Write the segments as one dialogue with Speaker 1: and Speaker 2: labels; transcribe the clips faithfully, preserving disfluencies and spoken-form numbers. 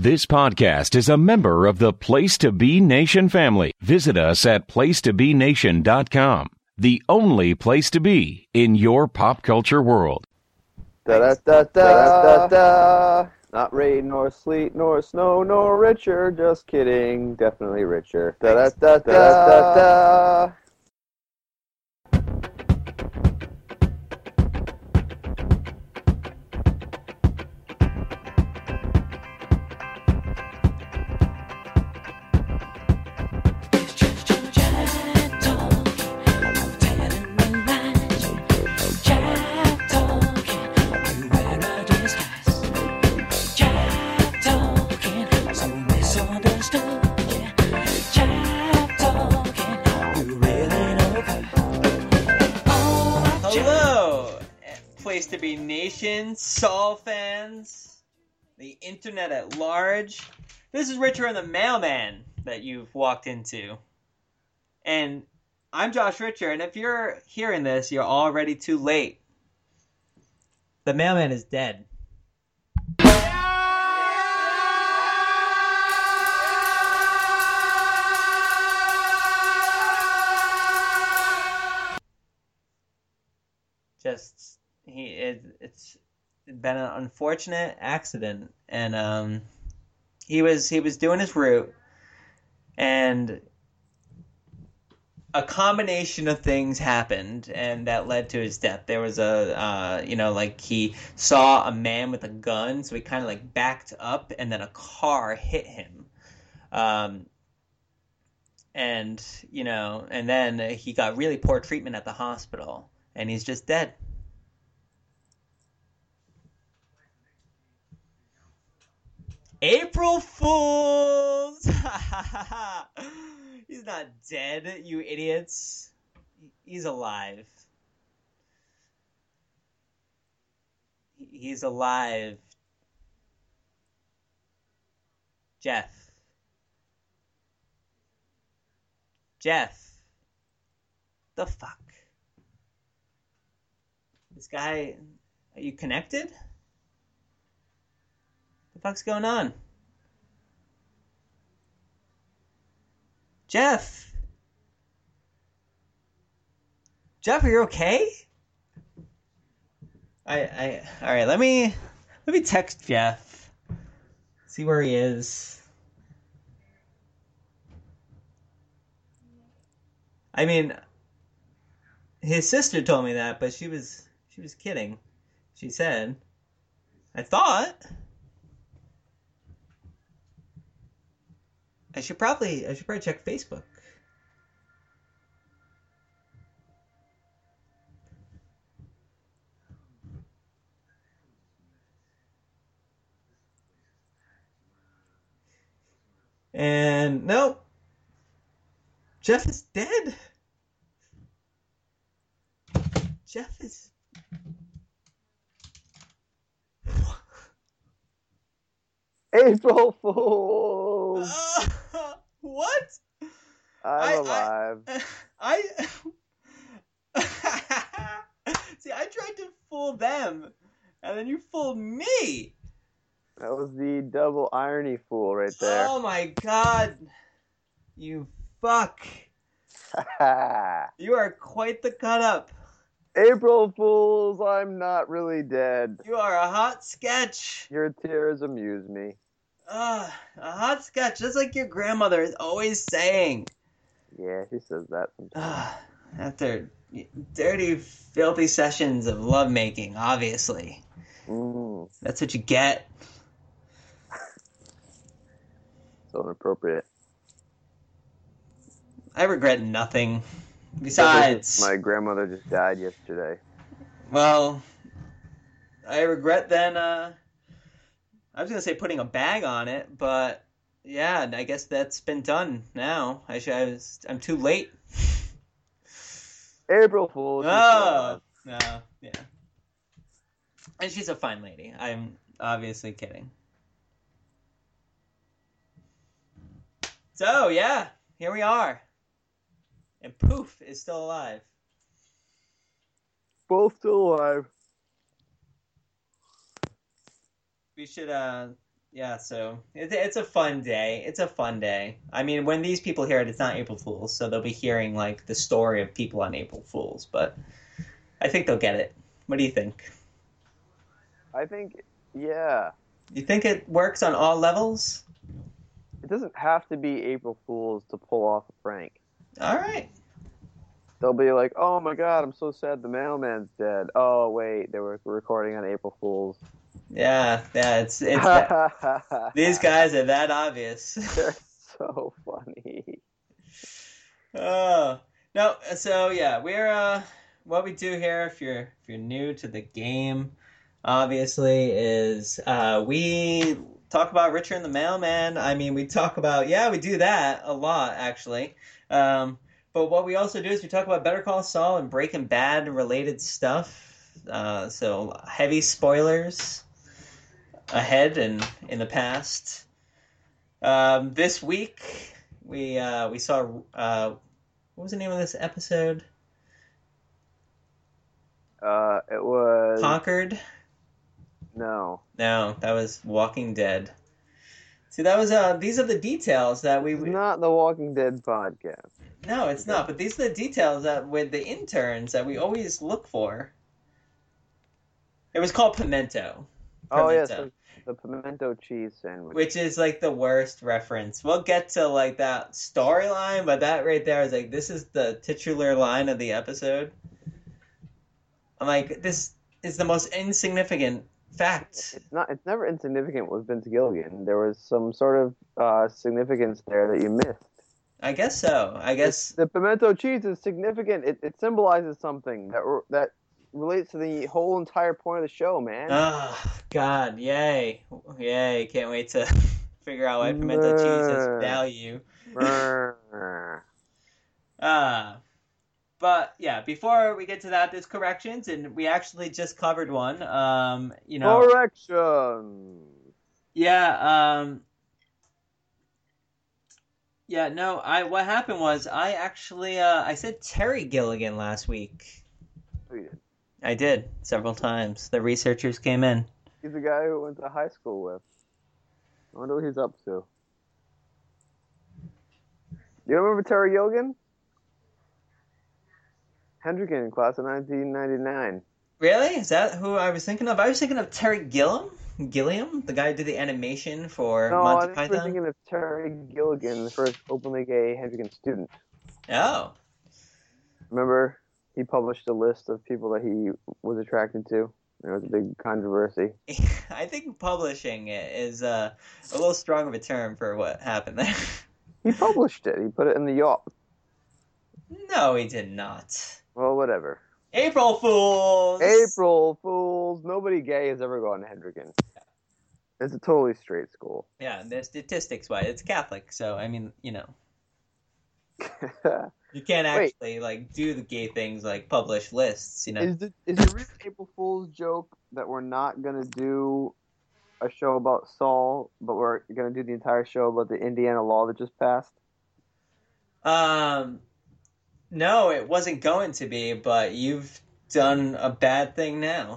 Speaker 1: This podcast is a member of the Place to Be Nation family. Visit us at place to be nation dot com, the only place to be in your pop culture world.
Speaker 2: Da da da da da da. Not rain, nor sleet, nor snow, nor richer. Just kidding. Definitely richer. Da da da da da da.
Speaker 3: To be nation, Saul fans, the internet at large. This is Richard and the Mailman that you've walked into. And I'm Josh Richard, and if you're hearing this, you're already too late. The Mailman is dead. Just... He it, it's been an unfortunate accident, and um, he was he was doing his route, and a combination of things happened, and that led to his death. There was a uh, you know like he saw a man with a gun, so he kind of like backed up, and then a car hit him, um, and you know, and then he got really poor treatment at the hospital, and he's just dead. April Fools! He's not dead, you idiots. He's alive. He's alive. Jeff. Jeff. The fuck? This guy... Are you connected? What the fuck's going on? Jeff? Jeff, are you okay? I, I, alright, let me, let me text Jeff. See where he is. I mean, his sister told me that, but she was, she was kidding. She said, I thought... I should probably I should probably check Facebook. And nope. Jeff is dead. Jeff is
Speaker 2: April Fools!
Speaker 3: Uh, what?
Speaker 2: I'm I, alive.
Speaker 3: I, I see. I tried to fool them, and then you fooled me.
Speaker 2: That was the double irony fool right there.
Speaker 3: Oh my god! You fuck! You are quite the cut up.
Speaker 2: April Fools, I'm not really dead.
Speaker 3: You are a hot sketch.
Speaker 2: Your tears amuse me.
Speaker 3: Ah, uh, a hot sketch, just like your grandmother is always saying.
Speaker 2: Yeah, she says that sometimes.
Speaker 3: After dirty, filthy sessions of lovemaking, obviously.
Speaker 2: Mm.
Speaker 3: That's what you get.
Speaker 2: So inappropriate.
Speaker 3: I regret nothing. Besides...
Speaker 2: My grandmother just died yesterday.
Speaker 3: Well, I regret then, uh... I was going to say putting a bag on it, but yeah, I guess that's been done now. I, should, I was, I'm too late.
Speaker 2: April Fool's.
Speaker 3: Oh, no, yeah. And she's a fine lady. I'm obviously kidding. So, yeah, here we are. And Poof is still alive.
Speaker 2: Both still alive.
Speaker 3: We should uh, Yeah, so it's it's a fun day. It's a fun day. I mean, when these people hear it, it's not April Fools, so they'll be hearing like the story of people on April Fools. But I think they'll get it. What do you think?
Speaker 2: I think, yeah.
Speaker 3: You think it works on all levels?
Speaker 2: It doesn't have to be April Fools to pull off a prank.
Speaker 3: All right.
Speaker 2: They'll be like, oh my god, I'm so sad the mailman's dead. Oh, wait, they were recording on April Fools.
Speaker 3: Yeah, yeah, it's it's that, these guys are that obvious.
Speaker 2: They're so funny.
Speaker 3: Oh no, so yeah, we're uh, what we do here. If you're if you're new to the game, obviously, is uh, we talk about Richard and the Mailman. I mean, we talk about yeah, we do that a lot actually. Um, but what we also do is we talk about Better Call Saul and Breaking Bad related stuff. Uh, so heavy spoilers ahead and in the past. Um, this week we uh, we saw uh, what was the name of this episode?
Speaker 2: Uh, it was
Speaker 3: Conquered?
Speaker 2: No,
Speaker 3: No, that was Walking Dead. See, that was uh, these are the details that we.
Speaker 2: it's not the Walking Dead podcast.
Speaker 3: No, it's not. But these are the details that with the interns that we always look for. It was called Pimento.
Speaker 2: Oh yes,
Speaker 3: Pimento.
Speaker 2: the, the pimento cheese sandwich.
Speaker 3: Which is like the worst reference. We'll get to like that storyline, but that right there is like this is the titular line of the episode. I'm like, this is the most insignificant fact.
Speaker 2: It's not. It's never insignificant with Vince Gilligan. There was some sort of uh, significance there that you missed.
Speaker 3: I guess so. I guess
Speaker 2: the pimento cheese is significant. It, it symbolizes something that that relates to the whole entire point of the show, man.
Speaker 3: Oh, God, yay. Yay, can't wait to figure out why pimento cheese has value. uh, but, yeah, before we get to that, there's corrections, and we actually just covered one. Um, you know,
Speaker 2: Correction!
Speaker 3: Yeah, um... Yeah, no, I what happened was I actually, uh, I said Terry Gilligan last week.
Speaker 2: Oh, you did.
Speaker 3: I did, several times. The researchers came in.
Speaker 2: He's the guy who went to high school with. I wonder what he's up to. You remember Terry Gilligan? Hendricken, class of nineteen ninety-nine.
Speaker 3: Really? Is that who I was thinking of? I was thinking of Terry Gilliam? Gilliam? The guy who did the animation for
Speaker 2: no,
Speaker 3: Monty
Speaker 2: I think
Speaker 3: Python?
Speaker 2: we're thinking of Terry Gilligan, the first openly gay Hendricken student.
Speaker 3: Oh.
Speaker 2: Remember, he published a list of people that he was attracted to. There was a big controversy.
Speaker 3: I think publishing it is uh, a little strong of a term for what happened there.
Speaker 2: He published it. He put it in the Yelp.
Speaker 3: No, he did not.
Speaker 2: Well, whatever.
Speaker 3: April Fools!
Speaker 2: April Fools! Nobody gay has ever gone to Hendricken. It's a totally straight school.
Speaker 3: Yeah, the statistics wise, it's Catholic, so I mean, you know, you can't actually Wait. like do the gay things like publish lists. You know,
Speaker 2: is the is the real April Fool's joke that we're not gonna do a show about Saul, but we're gonna do the entire show about the Indiana law that just passed?
Speaker 3: Um, no, it wasn't going to be, but you've done a bad thing now.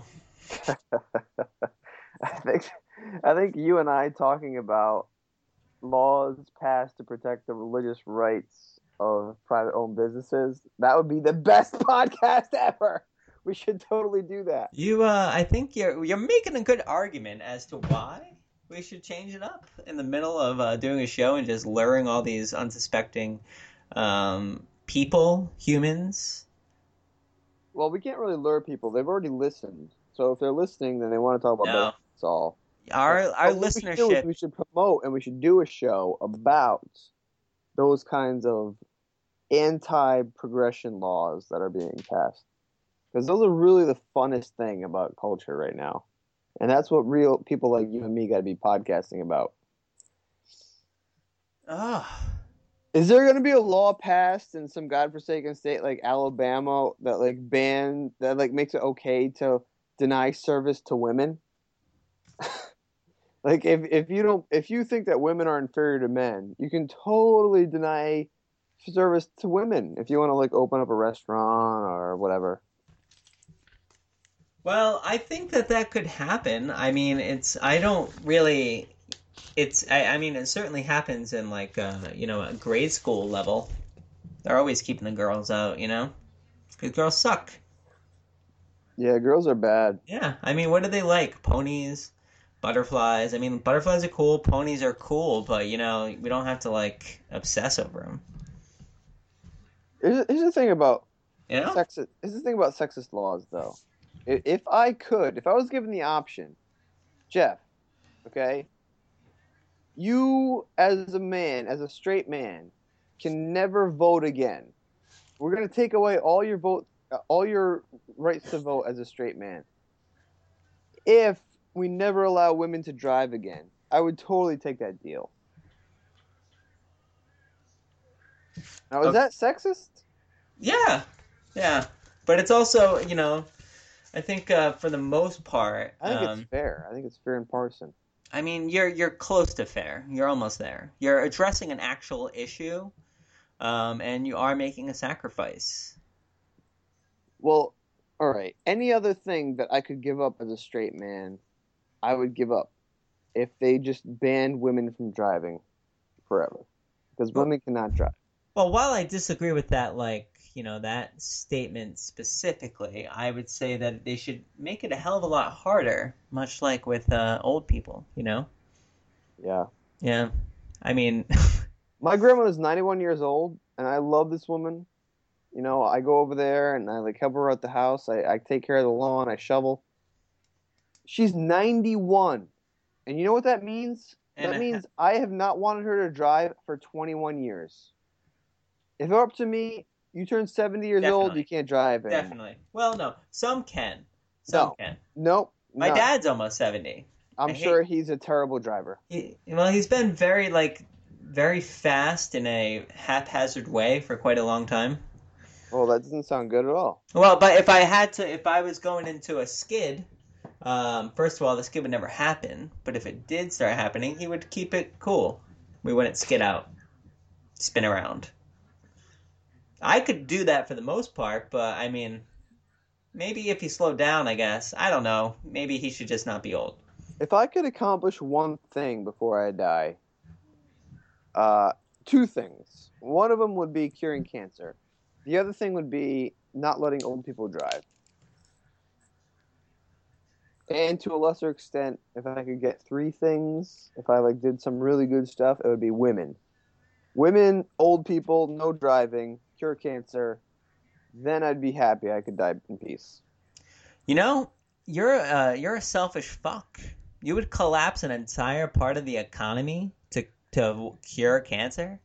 Speaker 2: I think. I think you and I talking about laws passed to protect the religious rights of private-owned businesses, that would be the best podcast ever. We should totally do that.
Speaker 3: You, uh, I think you're you're making a good argument as to why we should change it up in the middle of uh, doing a show and just luring all these unsuspecting um, people, humans.
Speaker 2: Well, we can't really lure people. They've already listened. So if they're listening, then they want to talk about
Speaker 3: No.
Speaker 2: That's all.
Speaker 3: Our our
Speaker 2: What we should do
Speaker 3: listenership.
Speaker 2: is we should promote and we should do a show about those kinds of anti-progression laws that are being passed. Because those are really the funnest thing about culture right now. And that's what real people like you and me got to be podcasting about.
Speaker 3: Oh.
Speaker 2: Is there going to be a law passed in some godforsaken state like Alabama that like ban that like makes it okay to deny service to women? Like if if you don't if you think that women are inferior to men, you can totally deny service to women if you want to like open up a restaurant or whatever.
Speaker 3: Well, I think that that could happen. I mean, it's I don't really it's I, I mean it certainly happens in like uh, you know a grade school level. They're always keeping the girls out, you know, because girls suck.
Speaker 2: Yeah, girls are bad.
Speaker 3: Yeah, I mean, what do they like? Ponies, butterflies. I mean, butterflies are cool, ponies are cool, but you know, we don't have to like obsess over them.
Speaker 2: Here's, here's the thing about
Speaker 3: You know?
Speaker 2: sexist. Here's the thing about sexist laws, though. I- If I could, if I was given the option, Jeff, okay, you as a man, as a straight man, can never vote again. We're gonna take away all your vote, uh, all your rights to vote as a straight man. If we never allow women to drive again, I would totally take that deal. Now, is
Speaker 3: Okay.
Speaker 2: that sexist?
Speaker 3: Yeah, yeah, but it's also you know, I think uh, for the most part,
Speaker 2: I think
Speaker 3: um,
Speaker 2: it's fair. I think it's fair and partisan.
Speaker 3: I mean, you're you're close to fair. You're almost there. You're addressing an actual issue, um, and you are making a sacrifice.
Speaker 2: Well, all right. Any other thing that I could give up as a straight man, I would give up if they just banned women from driving forever. Because
Speaker 3: Well,
Speaker 2: women cannot drive.
Speaker 3: well, while I disagree with that, like you know, that statement specifically, I would say that they should make it a hell of a lot harder, much like with uh, old people. You know?
Speaker 2: Yeah.
Speaker 3: Yeah. I mean,
Speaker 2: My grandma is ninety-one years old, and I love this woman. You know, I go over there and I like help her out the house. I, I take care of the lawn. I shovel. She's ninety-one. And you know what that means?
Speaker 3: and
Speaker 2: That
Speaker 3: a
Speaker 2: means I have not wanted her to drive for twenty-one years. If it were up to me, you turn seventy years old, you
Speaker 3: definitely,
Speaker 2: can't drive anymore.
Speaker 3: definitely. Well, no, some can, some
Speaker 2: No.
Speaker 3: can.
Speaker 2: Nope.
Speaker 3: My
Speaker 2: None.
Speaker 3: dad's almost seventy. I
Speaker 2: I'm
Speaker 3: hate.
Speaker 2: sure he's a terrible driver.
Speaker 3: He, well, he's been very like very fast in a haphazard way for quite a long time.
Speaker 2: Well, that doesn't sound good at all.
Speaker 3: Well, but if I had to, if I was going into a skid, um, first of all, the skid would never happen. But if it did start happening, he would keep it cool. We wouldn't skid out, spin around. I could do that for the most part, but I mean, maybe if he slowed down, I guess. I don't know. Maybe he should just not be old.
Speaker 2: If I could accomplish one thing before I die, uh, two things. One of them would be curing cancer. The other thing would be not letting old people drive. And to a lesser extent, if I could get three things, if I like did some really good stuff, it would be women. Women, old people, no driving, cure cancer. Then I'd be happy I could die in peace.
Speaker 3: You know, you're uh, you're a selfish fuck. You would collapse an entire part of the economy to to cure cancer.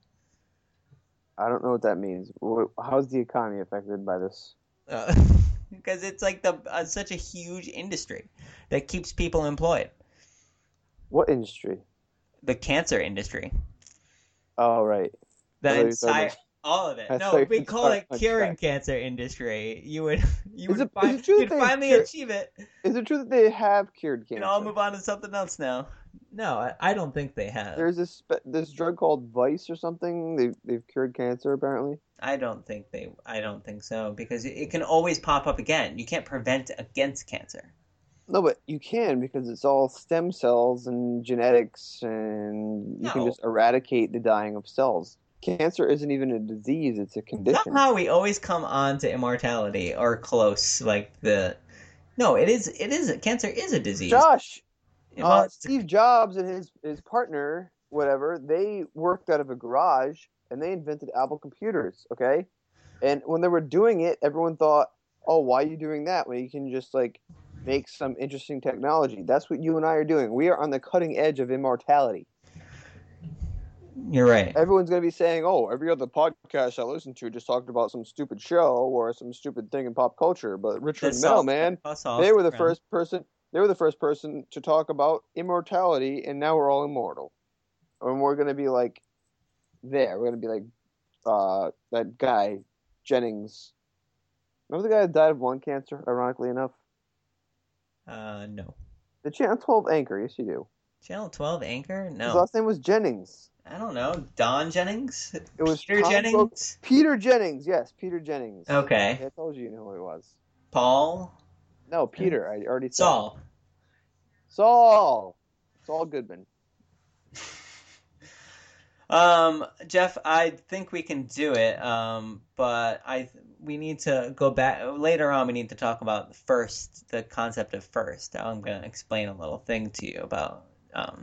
Speaker 2: I don't know what that means. How's the economy affected by this?
Speaker 3: Uh, because it's like the uh, such a huge industry that keeps people employed.
Speaker 2: What industry?
Speaker 3: The cancer industry.
Speaker 2: Oh, right.
Speaker 3: The
Speaker 2: I thought you were talking
Speaker 3: entire,
Speaker 2: about-
Speaker 3: all of it.
Speaker 2: I
Speaker 3: No,
Speaker 2: thought you
Speaker 3: we
Speaker 2: were
Speaker 3: call it
Speaker 2: talking about
Speaker 3: curing
Speaker 2: track.
Speaker 3: cancer industry. You would you
Speaker 2: Is
Speaker 3: would
Speaker 2: it- is
Speaker 3: fi-
Speaker 2: it true
Speaker 3: you'd
Speaker 2: that they
Speaker 3: finally
Speaker 2: cure-
Speaker 3: achieve it.
Speaker 2: Is it true that they have cured
Speaker 3: You
Speaker 2: cancer?
Speaker 3: know, I'll move on to something else now. No, I, I don't think they have.
Speaker 2: There's this spe- this drug called Vice or something. They've they've cured cancer apparently.
Speaker 3: I don't think they. I don't think so because it, it can always pop up again. You can't prevent against cancer.
Speaker 2: No, but you can because it's all stem cells and genetics, and you can
Speaker 3: No.
Speaker 2: just eradicate the dying of cells. Cancer isn't even a disease; it's a condition.
Speaker 3: Somehow we always come on to immortality or close, like the. No, it is. It is. Cancer is a disease.
Speaker 2: Josh,
Speaker 3: Well,
Speaker 2: uh,
Speaker 3: it's-
Speaker 2: Steve Jobs and his his partner, whatever, they worked out of a garage and they invented Apple computers. Okay, and when they were doing it, everyone thought, "Oh, why are you doing that when you can just like make some interesting technology?" That's what you and I are doing. We are on the cutting edge of immortality.
Speaker 3: You're right.
Speaker 2: Everyone's going to be saying, "Oh, every other podcast I listen to just talked about some stupid show or some stupid thing in pop culture." But Richard
Speaker 3: That's
Speaker 2: and Mel,
Speaker 3: all-
Speaker 2: man,
Speaker 3: that's all
Speaker 2: they were the
Speaker 3: around.
Speaker 2: first person. They were the first person to talk about immortality, and now we're all immortal. And we're going to be like, there. We're going to be like uh, that guy Jennings. Remember the guy that died of lung cancer? Ironically enough,
Speaker 3: Uh, no.
Speaker 2: the Channel twelve anchor. Yes, you do.
Speaker 3: Channel twelve anchor?
Speaker 2: His
Speaker 3: No.
Speaker 2: last name was Jennings.
Speaker 3: I don't know. Don Jennings?
Speaker 2: It was
Speaker 3: Peter
Speaker 2: Tom
Speaker 3: Jennings?
Speaker 2: Brook- Peter Jennings. Yes, Peter Jennings.
Speaker 3: Okay.
Speaker 2: I told you, you know who he was.
Speaker 3: Paul?
Speaker 2: No, Peter. I already said.
Speaker 3: Saul.
Speaker 2: Saul. Saul Goodman.
Speaker 3: Um, Jeff, I think we can do it. Um, but I we need to go back later on. We need to talk about first, the concept of first. I'm going to explain a little thing to you about um,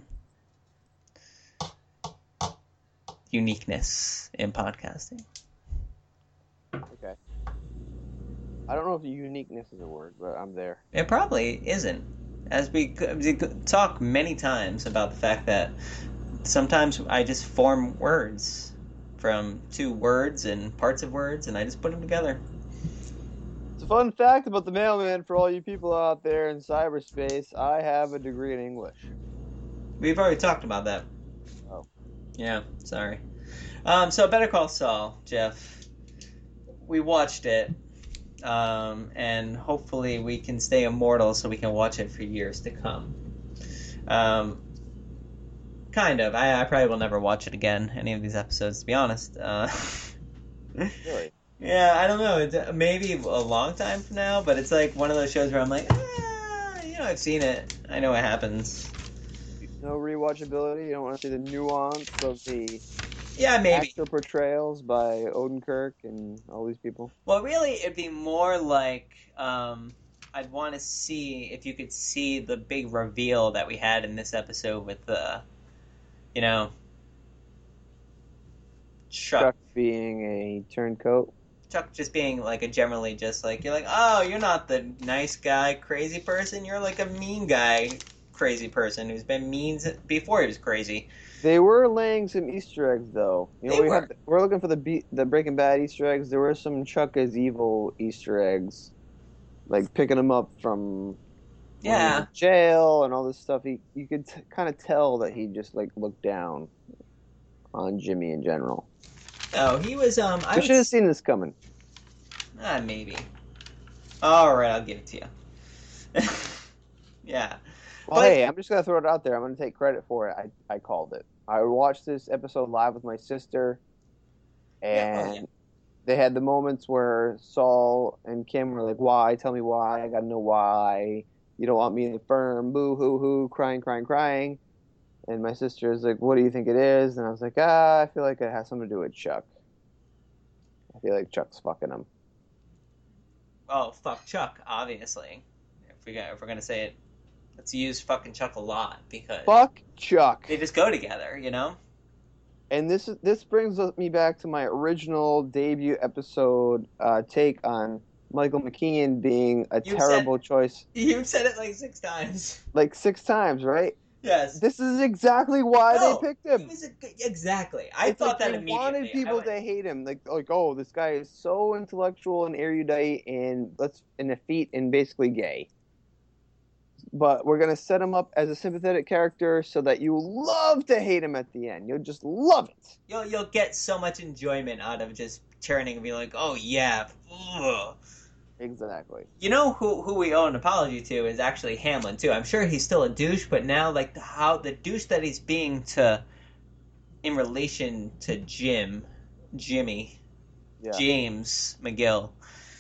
Speaker 3: uniqueness in podcasting.
Speaker 2: Okay. I don't know if uniqueness is a word, but I'm there.
Speaker 3: It probably isn't. As we, we talk many times about the fact that sometimes I just form words from two words and parts of words, and I just put them together.
Speaker 2: It's a fun fact about the mailman for all you people out there in cyberspace. I have a degree in English.
Speaker 3: We've already talked about that.
Speaker 2: Oh.
Speaker 3: Yeah, sorry. Um, so Better Call Saul, Jeff. We watched it, um, and hopefully we can stay immortal so we can watch it for years to come. Um, kind of. I, I probably will never watch it again, any of these episodes, to be honest. Uh,
Speaker 2: Really?
Speaker 3: Yeah, I don't know. It's maybe a long time from now, but it's like one of those shows where I'm like, ah, you know, I've seen it. I know what happens.
Speaker 2: No rewatchability? You don't want to see the nuance of the
Speaker 3: Yeah, maybe.
Speaker 2: actor portrayals by Odenkirk and all these people?
Speaker 3: Well, really, it'd be more like um, I'd want to see if you could see the big reveal that we had in this episode with the, you know, Chuck.
Speaker 2: Chuck being a turncoat?
Speaker 3: Chuck just being like a generally just like, you're like, oh, you're not the nice guy, crazy person. You're like a mean guy, crazy person who's been mean before he was crazy.
Speaker 2: They were laying some Easter eggs, though. You know,
Speaker 3: They
Speaker 2: we
Speaker 3: were.
Speaker 2: had we're looking for the be- the Breaking Bad Easter eggs. There were some Chuck is evil Easter eggs, like picking him up from when he was
Speaker 3: Yeah.
Speaker 2: in jail and all this stuff. He you could t- kind of tell that he just like looked down on Jimmy in general.
Speaker 3: Oh, he was. Um, I
Speaker 2: We
Speaker 3: would
Speaker 2: should have
Speaker 3: s-
Speaker 2: seen this coming.
Speaker 3: Ah, maybe. All right, I'll give it to you. Yeah.
Speaker 2: Well,
Speaker 3: But-
Speaker 2: hey, I'm just gonna throw it out there. I'm gonna take credit for it. I I called it. I watched this episode live with my sister,
Speaker 3: Yeah, oh,
Speaker 2: and
Speaker 3: yeah.
Speaker 2: they had the moments where Saul and Kim were like, "Why? Tell me why. I gotta know why. You don't want me in the firm. Boo hoo hoo, crying, crying, crying." And my sister is like, "What do you think it is?" And I was like, "Ah, I feel like it has something to do with Chuck. I feel like Chuck's fucking him."
Speaker 3: Oh, fuck Chuck, obviously. If we got, if we're gonna say it, let's use fucking Chuck a lot because
Speaker 2: Fuck Chuck.
Speaker 3: they just go together, you know.
Speaker 2: And this is this brings me back to my original debut episode uh, take on Michael McKean being a
Speaker 3: You
Speaker 2: terrible choice,
Speaker 3: You've said it like six times.
Speaker 2: like six times, right?
Speaker 3: Yes.
Speaker 2: This is exactly why
Speaker 3: No,
Speaker 2: they picked
Speaker 3: He
Speaker 2: him.
Speaker 3: was a, exactly. I
Speaker 2: It's
Speaker 3: thought
Speaker 2: like
Speaker 3: that
Speaker 2: they
Speaker 3: immediately.
Speaker 2: wanted people
Speaker 3: I went,
Speaker 2: to hate him, like like oh, this guy is so intellectual and erudite and let's and effete and basically gay. But we're gonna set him up as a sympathetic character so that you love to hate him at the end. You'll just love it.
Speaker 3: You'll you'll get so much enjoyment out of just turning and being like, oh yeah. Ugh.
Speaker 2: Exactly.
Speaker 3: You know who who we owe an apology to is actually Hamlin too. I'm sure he's still a douche, but now like the, how the douche that he's being to in relation to Jim, Jimmy,
Speaker 2: Yeah.
Speaker 3: James McGill.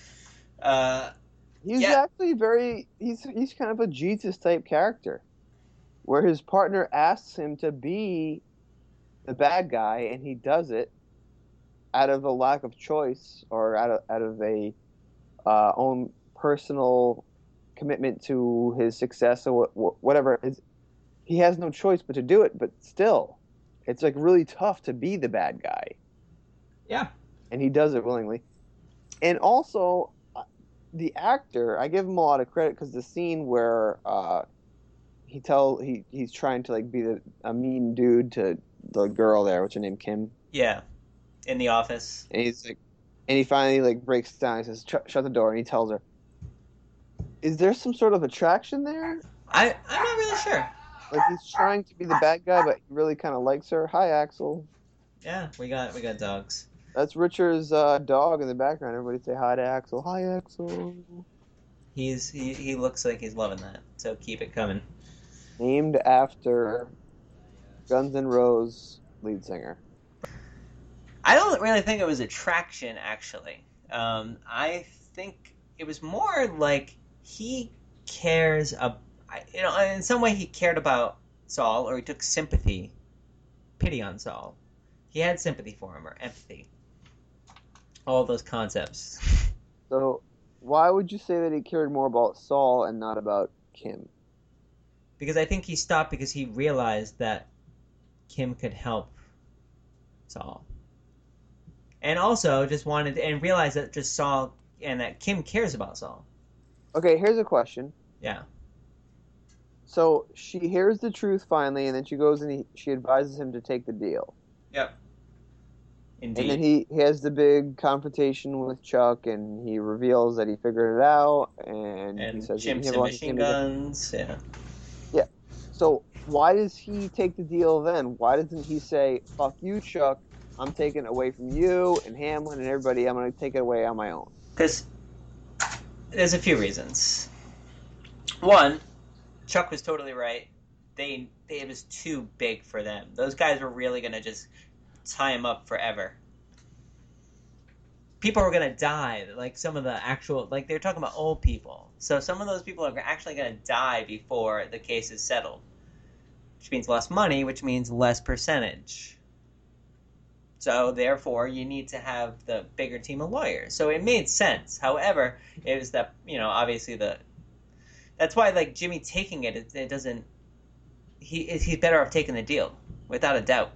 Speaker 3: Uh,
Speaker 2: He's
Speaker 3: Yeah.
Speaker 2: actually very he's he's kind of a Jesus type character, where his partner asks him to be the bad guy, and he does it out of a lack of choice or out of out of a uh, own personal commitment to his success or wh- whatever. It's, he has no choice but to do it. But still, it's like really tough to be the bad guy,
Speaker 3: yeah.
Speaker 2: and he does it willingly. And also, uh, the actor, I give him a lot of credit because the scene where uh, he tell he he's trying to like be the, a mean dude to the girl there, what's her name, Kim,
Speaker 3: Yeah. In the office.
Speaker 2: and he's like, and he finally like breaks down. He says, "Shut shut the door," and he tells her, "Is there some sort of attraction there?
Speaker 3: I I'm not really sure.
Speaker 2: Like he's trying to be the bad guy, but he really kind of likes her." Hi, Axel.
Speaker 3: Yeah, we got we got dogs.
Speaker 2: That's Richard's uh, dog in the background. Everybody say hi to Axel. Hi, Axel.
Speaker 3: He's he, he looks like he's loving that. So keep it coming.
Speaker 2: Named after Guns N' Roses lead singer.
Speaker 3: I don't really think it was attraction, actually. Um, I think it was more like he cares, ab- I- you know, in some way he cared about Saul, or he took sympathy pity on Saul. He had sympathy for him, or empathy. All those concepts.
Speaker 2: So, why would you say that he cared more about Saul and not about Kim?
Speaker 3: Because I think he stopped because he realized that Kim could help Saul. And also just wanted to, and realized that just Saul and that Kim cares about Saul.
Speaker 2: Okay, here's a question.
Speaker 3: Yeah.
Speaker 2: So she hears the truth finally, and then she goes and he, she advises him to take the deal.
Speaker 3: Yep. Indeed.
Speaker 2: And then he, he has the big confrontation with Chuck, and he reveals that he figured it out, and,
Speaker 3: and
Speaker 2: he says
Speaker 3: chimps
Speaker 2: he
Speaker 3: and
Speaker 2: wants
Speaker 3: machine
Speaker 2: him to-
Speaker 3: guns. Yeah.
Speaker 2: Yeah. So why does he take the deal then? Why doesn't he say, "Fuck you, Chuck. I'm taking it away from you and Hamlin and everybody. I'm going to take it away on my own"?
Speaker 3: Because there's a few reasons. One, Chuck was totally right. They, they it was too big for them. Those guys were really going to just tie him up forever. People are going to die, like some of the actual, like they're talking about old people. So some of those people are actually going to die before the case is settled, which means less money, which means less percentage. So therefore, you need to have the bigger team of lawyers. So it made sense. However, it was that, you know, obviously the, that's why like Jimmy taking it, it, it doesn't, he he's better off taking the deal, without a doubt.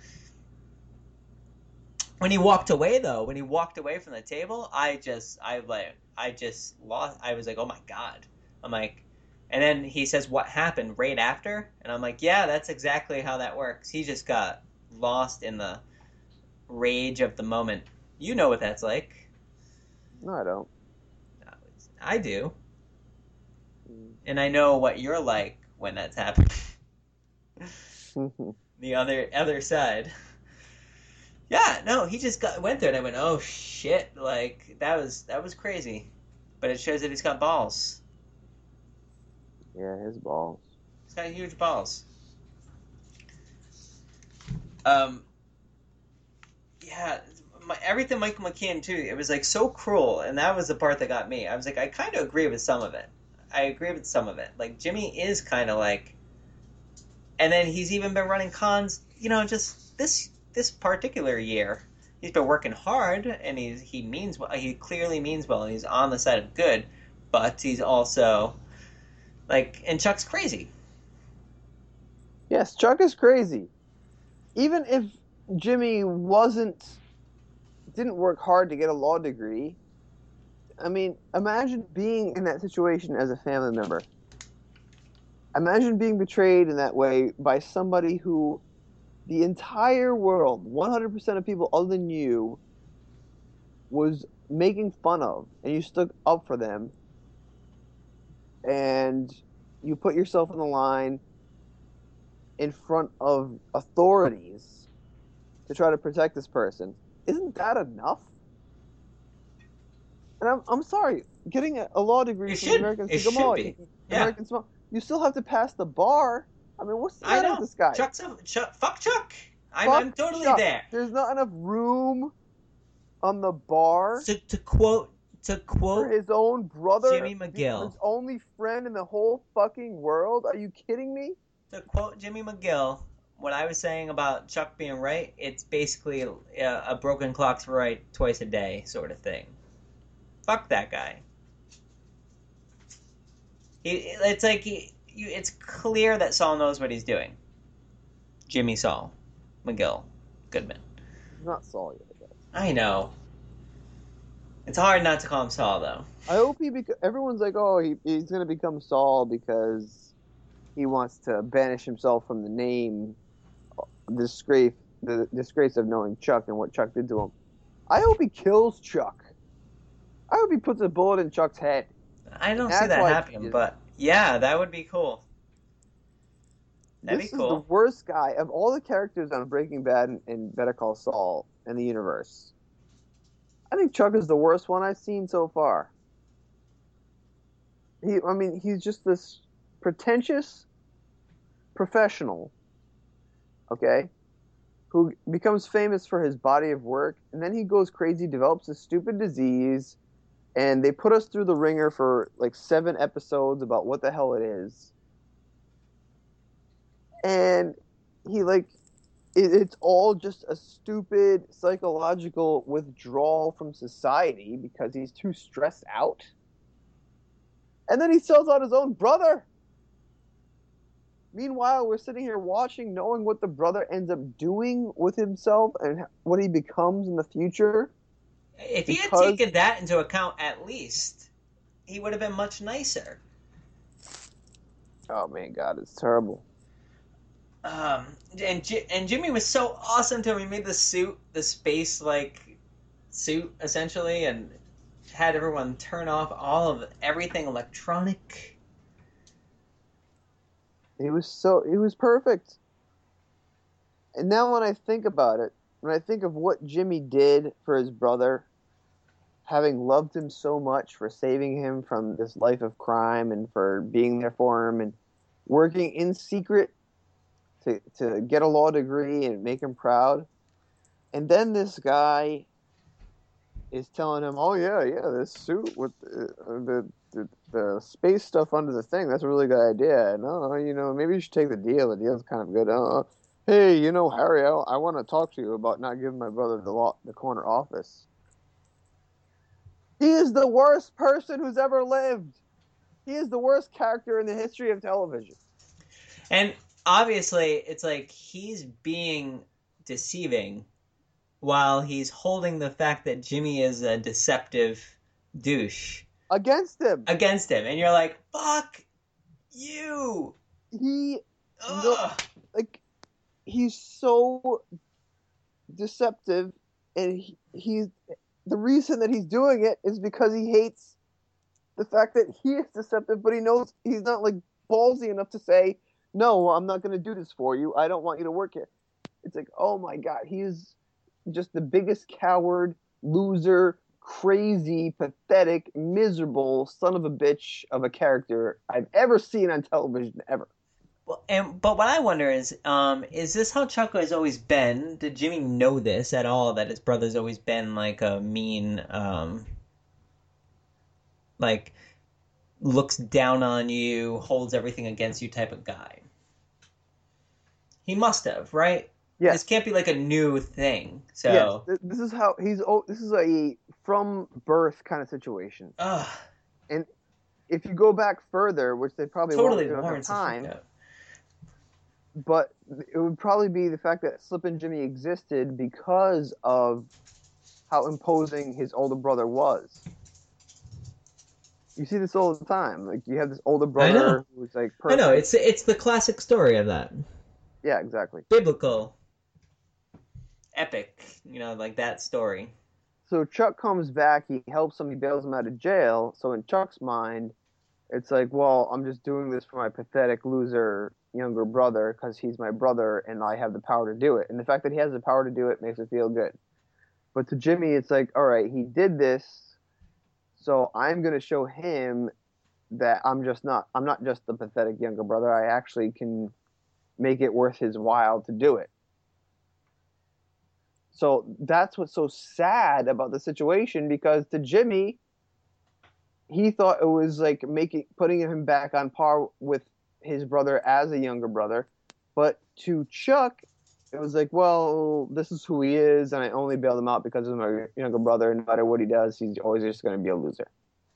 Speaker 3: When he walked away, though, when he walked away from the table, I just, I like, I just lost. I was like, oh my god. I'm like, and then he says what happened right after, and I'm like, yeah, that's exactly how that works. He just got lost in the rage of the moment. You know what that's like.
Speaker 2: No, I don't.
Speaker 3: I do,
Speaker 2: Mm.
Speaker 3: and I know what you're like when that's happening. The other other side. Yeah, no, he just got, went there, and I went, oh shit, like that was that was crazy, but it shows that he's got balls.
Speaker 2: Yeah, his balls.
Speaker 3: He's got huge balls. Um, yeah, my, everything Michael McKean too. It was like so cruel, and that was the part that got me. I was like, I kind of agree with some of it. I agree with some of it. Like Jimmy is kind of like, and then he's even been running cons. You know, just this. This particular year, he's been working hard, and he's he means well. He clearly means well, and he's on the side of good. But he's also like, and Chuck's crazy.
Speaker 2: Yes, Chuck is crazy. Even if Jimmy wasn't, didn't work hard to get a law degree, I mean, imagine being in that situation as a family member. Imagine being betrayed in that way by somebody who the entire world, one hundred percent of people other than you, was making fun of, and you stood up for them, and you put yourself on the line in front of authorities to try to protect this person. Isn't that enough? And I'm, I'm sorry, getting a, a law degree
Speaker 3: It
Speaker 2: from
Speaker 3: should-
Speaker 2: American
Speaker 3: it
Speaker 2: Samoa,
Speaker 3: should be.
Speaker 2: you-
Speaker 3: Yeah.
Speaker 2: American Samoa, you still have to pass the bar. I mean, what's the
Speaker 3: I
Speaker 2: matter
Speaker 3: know.
Speaker 2: with this guy?
Speaker 3: Chuck's a, Chuck, fuck Chuck. I'm,
Speaker 2: Fuck
Speaker 3: I'm totally
Speaker 2: Chuck.
Speaker 3: there.
Speaker 2: There's not enough room on the bar
Speaker 3: To, to quote, to
Speaker 2: for
Speaker 3: quote,
Speaker 2: his own brother,
Speaker 3: Jimmy McGill.
Speaker 2: his only friend in the whole fucking world. Are you kidding me?
Speaker 3: to quote Jimmy McGill, what I was saying about Chuck being right, it's basically a, a broken clock's right twice a day sort of thing. Fuck that guy. He, it's like he, you, it's clear that Saul knows what he's doing. Jimmy Saul, McGill, Goodman.
Speaker 2: He's not Saul yet.
Speaker 3: I know. It's hard not to call him Saul, though.
Speaker 2: I hope he. Bec- everyone's like, oh, he, he's gonna become Saul because he wants to banish himself from the name, the disgrace, the disgrace of knowing Chuck and what Chuck did to him. I hope he kills Chuck. I hope he puts a bullet in Chuck's head.
Speaker 3: I don't
Speaker 2: That's
Speaker 3: see that
Speaker 2: why
Speaker 3: happening,
Speaker 2: he is-
Speaker 3: but yeah, that would be cool. That'd
Speaker 2: this
Speaker 3: be
Speaker 2: is the
Speaker 3: cool.
Speaker 2: worst guy of all the characters on Breaking Bad and, and Better Call Saul in the universe. I think Chuck is the worst one I've seen so far. He, I mean, he's just this pretentious professional, okay, who becomes famous for his body of work, and then he goes crazy, develops a stupid disease, and they put us through the ringer for like seven episodes about what the hell it is. And he like it, it's all just a stupid psychological withdrawal from society because he's too stressed out. And then he sells out his own brother. Meanwhile, we're sitting here watching, knowing what the brother ends up doing with himself and what he becomes in the future.
Speaker 3: If he had
Speaker 2: Because-
Speaker 3: taken that into account, at least, he would have been much nicer.
Speaker 2: Oh man, God, it's terrible.
Speaker 3: Um, and J- and Jimmy was so awesome to him. He made the suit, the space like suit essentially, and had everyone turn off all of everything electronic.
Speaker 2: He was so he was perfect. And now when I think about it, when I think of what Jimmy did for his brother, having loved him so much for saving him from this life of crime and for being there for him and working in secret to to get a law degree and make him proud. And then this guy is telling him, "Oh yeah, yeah, this suit with the the, the, the space stuff under the thing, that's a really good idea. No, you know, maybe you should take the deal. The deal's kind of good. Uh, hey, you know, Harry, I, I want to talk to you about not giving my brother the law, the corner office." He is the worst person who's ever lived. He is the worst character in the history of television.
Speaker 3: And obviously, it's like he's being deceiving while he's holding the fact that Jimmy is a deceptive douche
Speaker 2: Against him.
Speaker 3: against him. And you're like, fuck you.
Speaker 2: He,
Speaker 3: Ugh.
Speaker 2: like, he's so deceptive, and he, he's, the reason that he's doing it is because he hates the fact that he is deceptive, but he knows he's not, like, ballsy enough to say, no, I'm not going to do this for you. I don't want you to work here. It's like, oh my God, he's just the biggest coward, loser, crazy, pathetic, miserable son of a bitch of a character I've ever seen on television, ever.
Speaker 3: Well, and but what I wonder is, um, is this how Chuck has always been? Did Jimmy know this at all? That his brother's always been like a mean, um, like looks down on you, holds everything against you type of guy. He must have, right?
Speaker 2: Yes.
Speaker 3: This can't be like a new thing. So,
Speaker 2: Yes, th- this is how he's. Oh, this is a from birth kind of situation.
Speaker 3: ugh,
Speaker 2: And if you go back further, which they probably
Speaker 3: totally
Speaker 2: won't do at the
Speaker 3: warrants a
Speaker 2: time,
Speaker 3: freak out.
Speaker 2: but it would probably be the fact that Slip and Jimmy existed because of how imposing his older brother was. You see this all the time. Like, you have this older
Speaker 3: know.
Speaker 2: brother who's like
Speaker 3: I
Speaker 2: perfect.
Speaker 3: know it's it's the classic story of that
Speaker 2: Yeah, exactly.
Speaker 3: biblical, epic, you know, like that story.
Speaker 2: So Chuck comes back, he helps him, he bails him out of jail. So in Chuck's mind, it's like, well, I'm just doing this for my pathetic loser younger brother because he's my brother and I have the power to do it. And the fact that he has the power to do it makes it feel good. But to Jimmy, it's like, all right, he did this, so I'm going to show him that I'm just not, I'm not just the pathetic younger brother. I actually can make it worth his while to do it. So that's what's so sad about the situation, because to Jimmy, he thought it was like making putting him back on par with his brother as a younger brother. But to Chuck, it was like, well, this is who he is, and I only bailed him out because of my younger brother. No matter what he does, he's always just going to be a loser.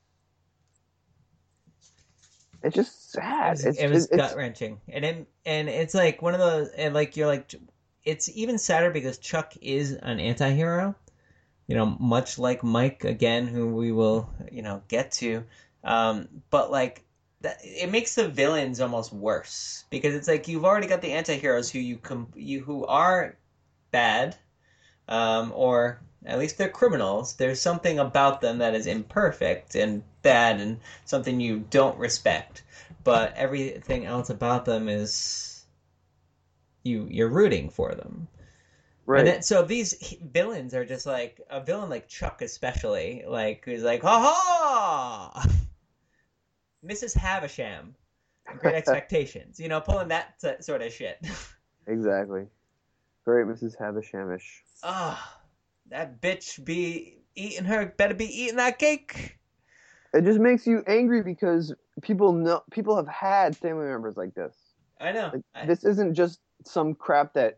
Speaker 2: It's just sad.
Speaker 3: It was,
Speaker 2: it's,
Speaker 3: it was
Speaker 2: it's,
Speaker 3: gut wrenching, and it, and it's like one of those, and like you're like, it's even sadder because Chuck is an anti-hero, you know, much like Mike again, who we will, you know, get to, um, but like that, it makes the villains almost worse because it's like you've already got the anti-heroes who you com- you who are bad, um, or at least they're criminals. There's something about them that is imperfect and bad and something you don't respect. But everything else about them is you you're rooting for them.
Speaker 2: right.
Speaker 3: And then, so these villains are just like a villain like Chuck, especially, like who's like, ha ha, Missus Havisham, Great Expectations, you know, pulling that t- sort of shit.
Speaker 2: Exactly. Great Missus Havishamish.
Speaker 3: Ah, that bitch be eating her, better be eating that cake.
Speaker 2: It just makes you angry because people know people have had family members like this.
Speaker 3: I know.
Speaker 2: Like,
Speaker 3: I,
Speaker 2: this isn't just some crap that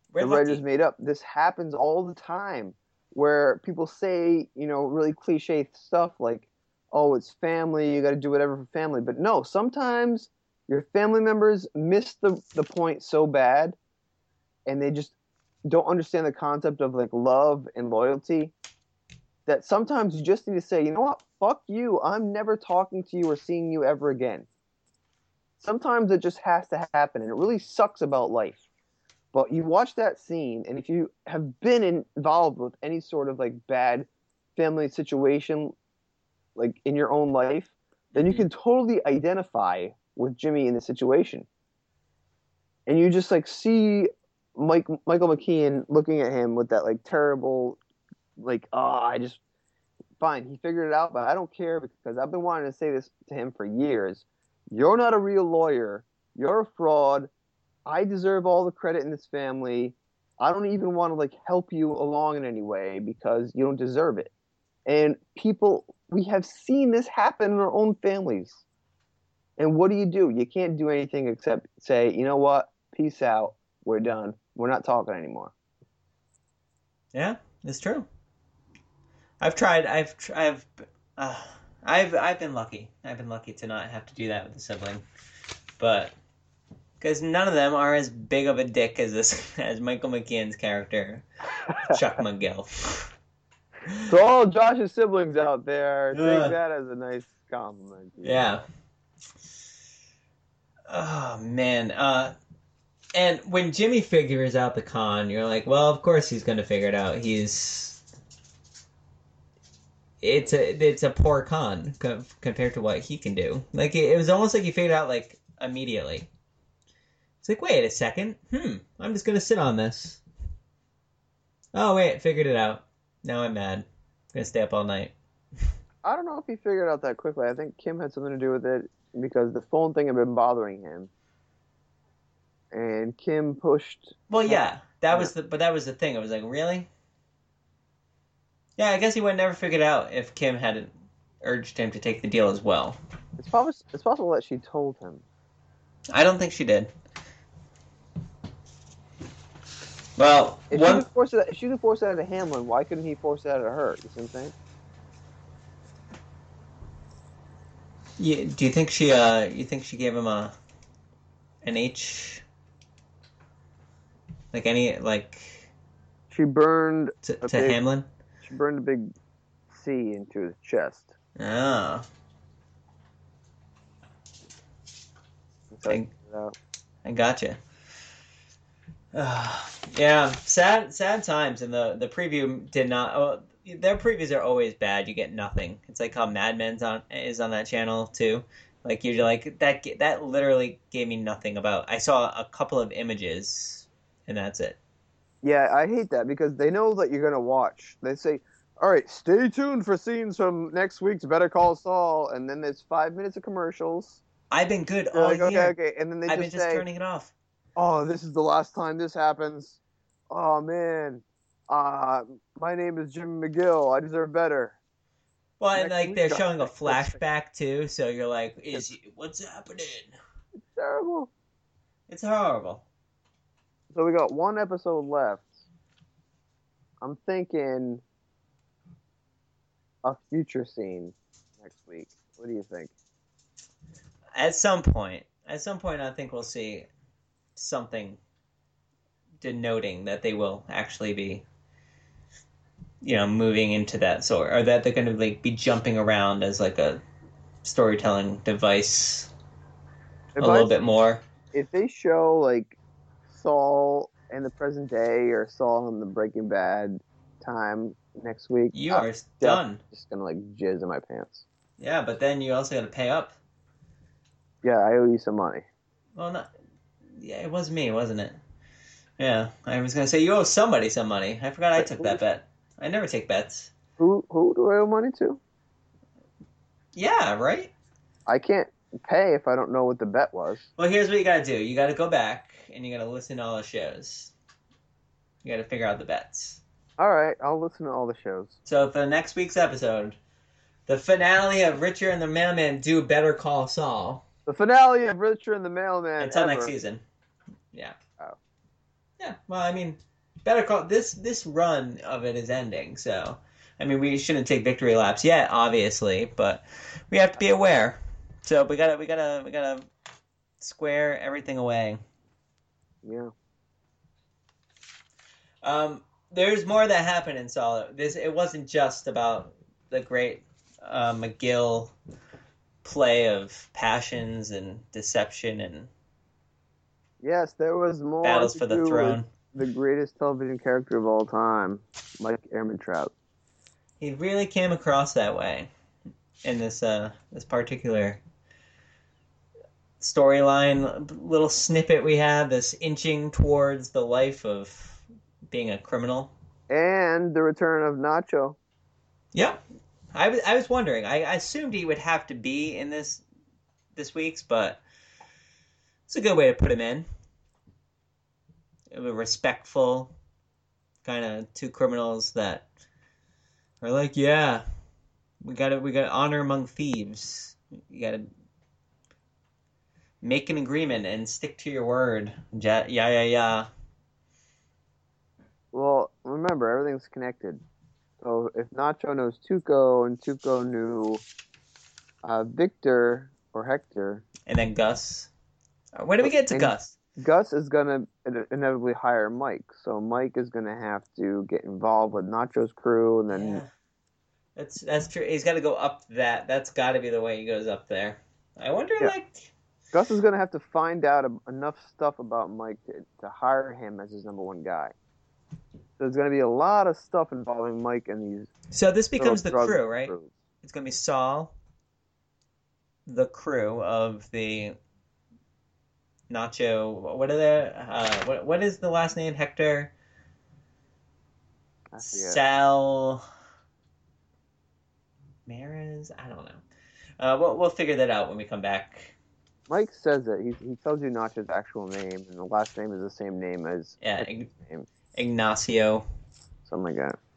Speaker 3: We're
Speaker 2: the
Speaker 3: lucky.
Speaker 2: writers made up. This happens all the time, where people say, you know, really cliche stuff like, "Oh, it's family. You got to do whatever for family." But no, sometimes your family members miss the the point so bad, and they just don't understand the concept of like love and loyalty, that sometimes you just need to say, you know what, fuck you. I'm never talking to you or seeing you ever again. Sometimes it just has to happen, and it really sucks about life. But you watch that scene, and if you have been in, involved with any sort of like bad family situation, like in your own life, then you can totally identify with Jimmy in the situation. And you just like see Mike Michael McKean looking at him with that like terrible, like, oh, I just fine. He figured it out, but I don't care because I've been wanting to say this to him for years. You're not a real lawyer. You're a fraud. I deserve all the credit in this family. I don't even want to like help you along in any way because you don't deserve it. And people, we have seen this happen in our own families. And what do you do? You can't do anything except say, you know what? Peace out. We're done. We're not talking anymore.
Speaker 3: Yeah, it's true. I've tried. I've. tr- I've. Uh, I've. I've been lucky. I've been lucky to not have to do that with a sibling, but because none of them are as big of a dick as this as Michael McKean's character, Chuck McGill.
Speaker 2: So all Josh's siblings out there, take
Speaker 3: Ugh.
Speaker 2: that as a nice compliment.
Speaker 3: Yeah. Oh man. Uh, and when Jimmy figures out the con, you're like, well, of course he's going to figure it out. He's it's a it's a poor con co- compared to what he can do. Like it, it was almost like he figured out like immediately. It's like, wait a second. Hmm. I'm just going to sit on this. Oh wait, figured it out. Now I'm mad. I'm gonna stay up all night.
Speaker 2: I don't know if he figured it out that quickly. I think Kim had something to do with it because the phone thing had been bothering him. And Kim pushed.
Speaker 3: Well, yeah, that was the, but that was the thing. I was like, really? Yeah, I guess he would have never figured out if Kim hadn't urged him to take the deal as well.
Speaker 2: It's probably it's possible that she told him.
Speaker 3: I don't think she did. Well,
Speaker 2: If
Speaker 3: one.
Speaker 2: she could force it, if she could force it out of Hamlin, why couldn't he force it out of her? You see what I'm saying?
Speaker 3: You, do you think she? Uh, you think she gave him a an H? Like any like
Speaker 2: She burned
Speaker 3: to,
Speaker 2: a
Speaker 3: to
Speaker 2: big,
Speaker 3: Hamlin?
Speaker 2: She burned a big C into his chest.
Speaker 3: Oh.
Speaker 2: That's how he
Speaker 3: I,
Speaker 2: figured it out.
Speaker 3: I gotcha. Uh, yeah, sad sad times, and the, the preview did not. Oh, their previews are always bad. You get nothing. It's like how Mad Men's on is on that channel too. Like you're like that. That literally gave me nothing about. I saw a couple of images, and that's it.
Speaker 2: Yeah, I hate that because they know that you're gonna watch. They say, "All right, stay tuned for scenes from next week's Better Call Saul," and then there's five minutes of commercials.
Speaker 3: I've been good
Speaker 2: They're
Speaker 3: all
Speaker 2: like,
Speaker 3: year.
Speaker 2: okay, okay, and then they
Speaker 3: I've
Speaker 2: just
Speaker 3: been just
Speaker 2: say,
Speaker 3: turning it off.
Speaker 2: "Oh, this is the last time this happens. Oh man, uh, my name is Jim McGill. I deserve better."
Speaker 3: Well, and
Speaker 2: Next
Speaker 3: like
Speaker 2: week,
Speaker 3: they're
Speaker 2: I'll-
Speaker 3: showing a flashback too, so you're like, "Is he, what's happening?"
Speaker 2: It's terrible.
Speaker 3: It's horrible.
Speaker 2: So we got one episode left. I'm thinking a future scene next week. What do you think?
Speaker 3: At some point, at some point, I think we'll see something denoting that they will actually be, you know, moving into that sort, or that they're going to like be jumping around as like a storytelling device
Speaker 2: If
Speaker 3: a little
Speaker 2: I-
Speaker 3: bit more.
Speaker 2: If they show like Saul in the present day or Saul in the Breaking Bad time next week,
Speaker 3: You
Speaker 2: I'm
Speaker 3: are done.
Speaker 2: just gonna like jizz in my pants.
Speaker 3: Yeah, but then you also got to pay up.
Speaker 2: Yeah, I owe you some money.
Speaker 3: Well, not. Yeah, it was me, wasn't it? Yeah, I was gonna say you owe somebody some money. I forgot I took that bet. I never take bets.
Speaker 2: Who who do I owe money to?
Speaker 3: Yeah, right?
Speaker 2: I can't pay if I don't know what the bet was.
Speaker 3: Well, here's what you gotta do. You gotta go back, and you gotta listen to all the shows. You gotta figure out the bets.
Speaker 2: All right, I'll listen to all the shows.
Speaker 3: So for next week's episode, the finale of Richard and the Mailman do Better Call Saul.
Speaker 2: The finale of Richard and the Mailman.
Speaker 3: Until
Speaker 2: ever.
Speaker 3: next season. Yeah.
Speaker 2: Oh.
Speaker 3: Yeah, well, I mean, Better Call this this run of it is ending, so I mean, we shouldn't take victory laps yet, obviously, but we have to be aware. So we gotta we gotta we gotta square everything away.
Speaker 2: Yeah.
Speaker 3: Um, there's more that happened in Solo. This it wasn't just about the great uh, McGill play of passions and deception and
Speaker 2: Yes, there was more
Speaker 3: battles
Speaker 2: to
Speaker 3: for the
Speaker 2: do
Speaker 3: throne.
Speaker 2: with the greatest television character of all time, Mike Ehrmantraut.
Speaker 3: He really came across that way in this uh, this particular storyline, little snippet we have, this inching towards the life of being a criminal.
Speaker 2: And the return of Nacho.
Speaker 3: Yep. I was, I was wondering. I, I assumed he would have to be in this this week's, but it's a good way to put him in. A respectful, kind of two criminals that are like, yeah, we gotta we gotta honor among thieves. You gotta make an agreement and stick to your word. Yeah, yeah, yeah, yeah.
Speaker 2: Well, remember, everything's connected. So if Nacho knows Tuco and Tuco knew uh, Victor or Hector,
Speaker 3: and then Gus. When do we get to
Speaker 2: and
Speaker 3: Gus?
Speaker 2: Gus is gonna inevitably hire Mike. So Mike is gonna have to get involved with Nacho's crew, and then
Speaker 3: Yeah. That's that's true. He's got to go up that. That's got to be the way he goes up there. I wonder,
Speaker 2: yeah.
Speaker 3: like,
Speaker 2: Gus is gonna have to find out enough stuff about Mike to, to hire him as his number one guy. There's going to be a lot of stuff involving Mike and these.
Speaker 3: So this becomes the
Speaker 2: drug
Speaker 3: crew, right?
Speaker 2: crews.
Speaker 3: It's going to be Saul, the crew of the Nacho. What are the? Uh, what what is the last name? Hector.
Speaker 2: I forget.
Speaker 3: Sal. Maris. I don't know. Uh, we'll we'll figure that out when we come back.
Speaker 2: Mike says it. He he tells you Nacho's actual name, and the last name is the same name as
Speaker 3: Yeah,
Speaker 2: Hector's
Speaker 3: Ig-
Speaker 2: name.
Speaker 3: Ignacio.
Speaker 2: Something like that.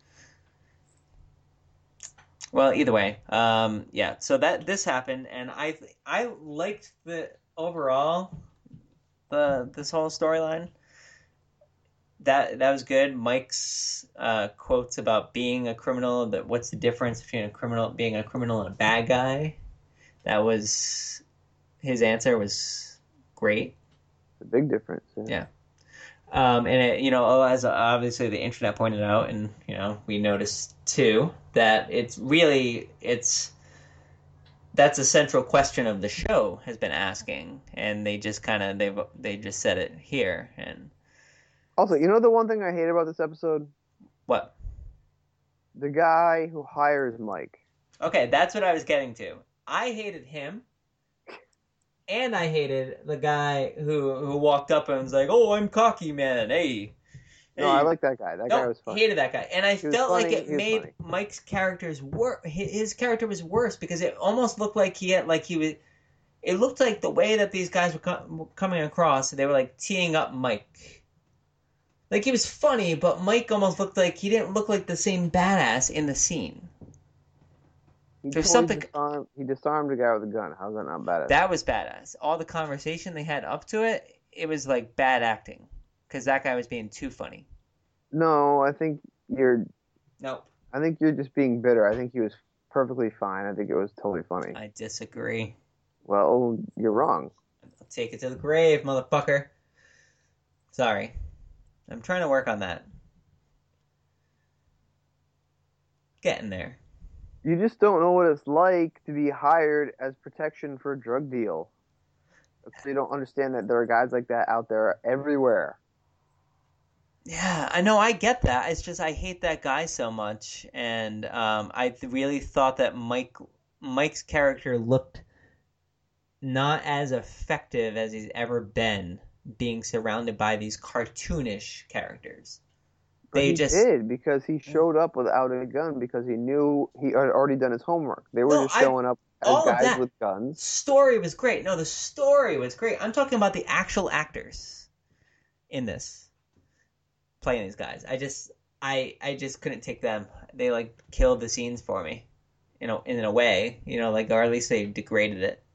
Speaker 3: Well, either way, um, yeah. So that this happened, and I I liked the overall the this whole storyline. That that was good. Mike's uh, quotes about being a criminal. That what's the difference between a criminal being a criminal and a bad guy? That was his answer was great.
Speaker 2: It's a big difference. Yeah.
Speaker 3: Yeah. Um, and it, you know, as obviously the internet pointed out, and you know, we noticed too that it's really it's that's a central question of the show has been asking, and they just kind of they they just said it here. And
Speaker 2: also, you know the one thing I hate about this episode?
Speaker 3: What?
Speaker 2: The guy who hires Mike.
Speaker 3: Okay, that's what I was getting to. I hated him. And I hated the guy who who walked up and was like, "Oh, I'm cocky, man. Hey."
Speaker 2: No,
Speaker 3: hey.
Speaker 2: I like that guy. That
Speaker 3: no,
Speaker 2: guy was fun.
Speaker 3: Hated that guy, and I
Speaker 2: He
Speaker 3: felt like
Speaker 2: funny,
Speaker 3: it
Speaker 2: he was
Speaker 3: made
Speaker 2: funny.
Speaker 3: Mike's character's wor- His character was worse because it almost looked like he had like he was. It looked like the way that these guys were, co- were coming across. They were like teeing up Mike. Like he was funny, but Mike almost looked like he didn't look like the same badass in the scene.
Speaker 2: He
Speaker 3: There's
Speaker 2: totally
Speaker 3: something-
Speaker 2: Disarmed, he disarmed a guy with a gun. How's that not badass?
Speaker 3: That was badass. All the conversation they had up to it, it was like bad acting because that guy was being too funny.
Speaker 2: No, I think you're.
Speaker 3: Nope.
Speaker 2: I think you're just being bitter. I think he was perfectly fine. I think it was totally funny.
Speaker 3: I disagree.
Speaker 2: Well, you're wrong.
Speaker 3: I'll take it to the grave, motherfucker. Sorry. I'm trying to work on that. Getting there.
Speaker 2: You just don't know what it's like to be hired as protection for a drug deal. You don't understand that there are guys like that out there everywhere.
Speaker 3: Yeah, I know. I get that. It's just I hate that guy so much, and um, I th- really thought that Mike Mike's character looked not as effective as he's ever been, being surrounded by these cartoonish characters.
Speaker 2: But
Speaker 3: They
Speaker 2: he
Speaker 3: just
Speaker 2: did because he showed up without a gun because he knew he had already done his homework. They were
Speaker 3: No,
Speaker 2: just
Speaker 3: I-
Speaker 2: showing up as
Speaker 3: all of
Speaker 2: guys
Speaker 3: that.
Speaker 2: with guns.
Speaker 3: Story was great. No, the story was great. I'm talking about the actual actors in this playing these guys. I just I I just couldn't take them. They like killed the scenes for me. You know, in a way, you know, like or at least they degraded it.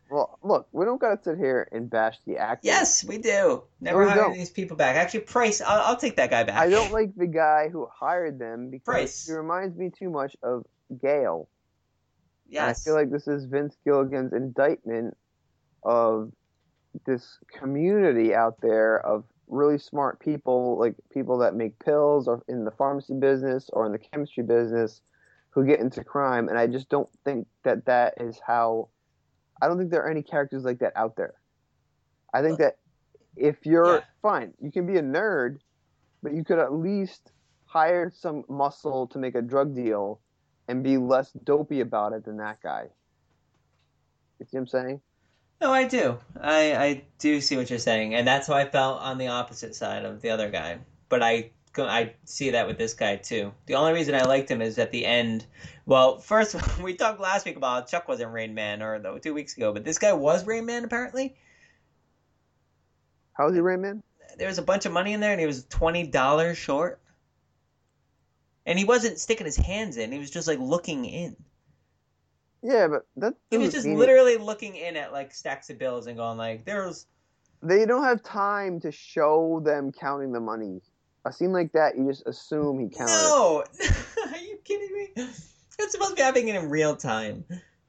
Speaker 2: Well, look, we don't gotta sit here and bash the actors.
Speaker 3: Yes, we do.
Speaker 2: No,
Speaker 3: Never
Speaker 2: we
Speaker 3: hire
Speaker 2: don't.
Speaker 3: these people back. Actually, Price, I'll, I'll take that guy
Speaker 2: I
Speaker 3: back.
Speaker 2: don't like the guy who hired them because he
Speaker 3: Price.
Speaker 2: reminds me too much of Gale. And I feel
Speaker 3: Yes.
Speaker 2: like this is Vince Gilligan's indictment of this community out there of really smart people, like people that make pills or in the pharmacy business or in the chemistry business who get into crime. And I just don't think that that is how, I don't think there are any characters like that out there. I think that if
Speaker 3: Yeah.
Speaker 2: you're fine, you can be a nerd, but you could at least hire some muscle to make a drug deal and be less dopey about it than that guy. You see what I'm saying?
Speaker 3: No, I do. I I do see what you're saying, and that's how I felt on the opposite side of the other guy. But I I see that with this guy too. The only reason I liked him is at the end. Well, first we talked last week about how Chuck wasn't Rain Man, or no, two weeks ago, but this guy was Rain Man apparently.
Speaker 2: How's he, Rain Man?
Speaker 3: There was a bunch of money in there, and he was twenty dollars short. And he wasn't sticking his hands in; he was just like looking in.
Speaker 2: Yeah, but that
Speaker 3: He was
Speaker 2: doesn't
Speaker 3: just
Speaker 2: mean
Speaker 3: literally looking in at like stacks of bills and going like, "There's."
Speaker 2: they don't have time to show them counting the money. A scene like that, you just assume he counted it.
Speaker 3: No, are you kidding me? It's supposed to be happening in real time.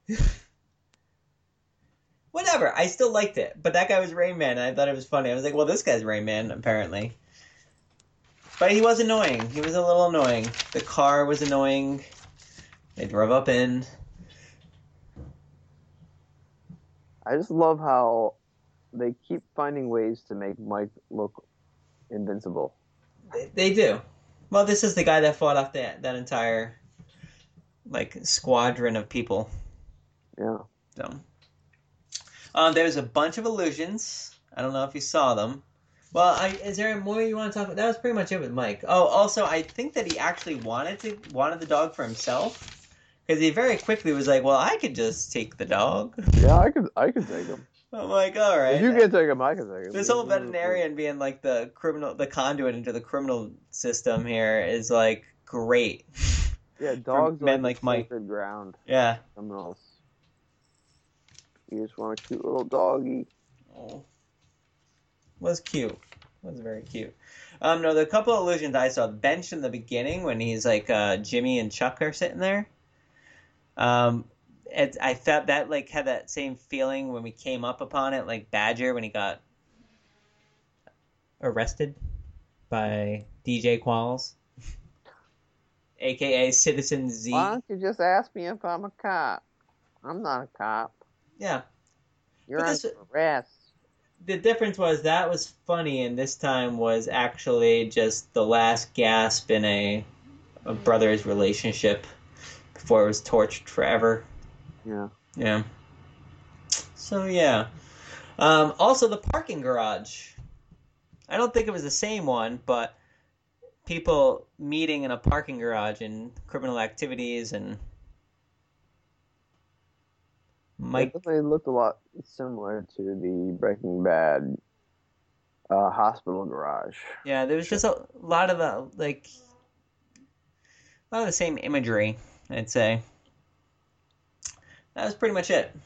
Speaker 3: Whatever, I still liked it, but that guy was Rain Man, and I thought it was funny. I was like, well, this guy's Rain Man, apparently. But he was annoying. He was a little annoying. The car was annoying. They drove up in.
Speaker 2: I just love how they keep finding ways to make Mike look invincible.
Speaker 3: They, they do. Well, this is the guy that fought off that that entire like squadron of people.
Speaker 2: Yeah.
Speaker 3: So, um, there's a bunch of illusions. I don't know if you saw them. Well, I, is there more you want to talk about? That was pretty much it with Mike. Oh, also, I think that he actually wanted to wanted the dog for himself because he very quickly was like, "Well, I could just take the dog."
Speaker 2: Yeah, I could I could take him.
Speaker 3: I'm like, all right.
Speaker 2: If you can take him, I can take him.
Speaker 3: This whole veterinarian being like the criminal, the conduit into the criminal system here is like great.
Speaker 2: Yeah, dogs
Speaker 3: men
Speaker 2: like,
Speaker 3: like Mike.
Speaker 2: sacred ground.
Speaker 3: Yeah.
Speaker 2: Criminals. You just want a cute little doggy.
Speaker 3: Oh. Was cute. Was very cute. Um, no, the couple of illusions I saw, Bench in the beginning when he's like uh, Jimmy and Chuck are sitting there. Um, it, I felt that like had that same feeling when we came up upon it, like Badger when he got arrested by D J Qualls, aka Citizen Z.
Speaker 2: Why don't you just ask me if I'm a cop? I'm not a cop.
Speaker 3: Yeah.
Speaker 2: You're
Speaker 3: But
Speaker 2: on
Speaker 3: this-
Speaker 2: arrest.
Speaker 3: The difference was that was funny, and this time was actually just the last gasp in a, a brother's relationship before it was torched forever.
Speaker 2: Yeah.
Speaker 3: Yeah. So yeah. Um, also, the parking garage. I don't think it was the same one, but people meeting in a parking garage and criminal activities and Mike.
Speaker 2: It definitely looked a lot similar to the Breaking Bad uh, hospital garage.
Speaker 3: Yeah, there was just a lot of the like a lot of the same imagery, I'd say. That was pretty much it.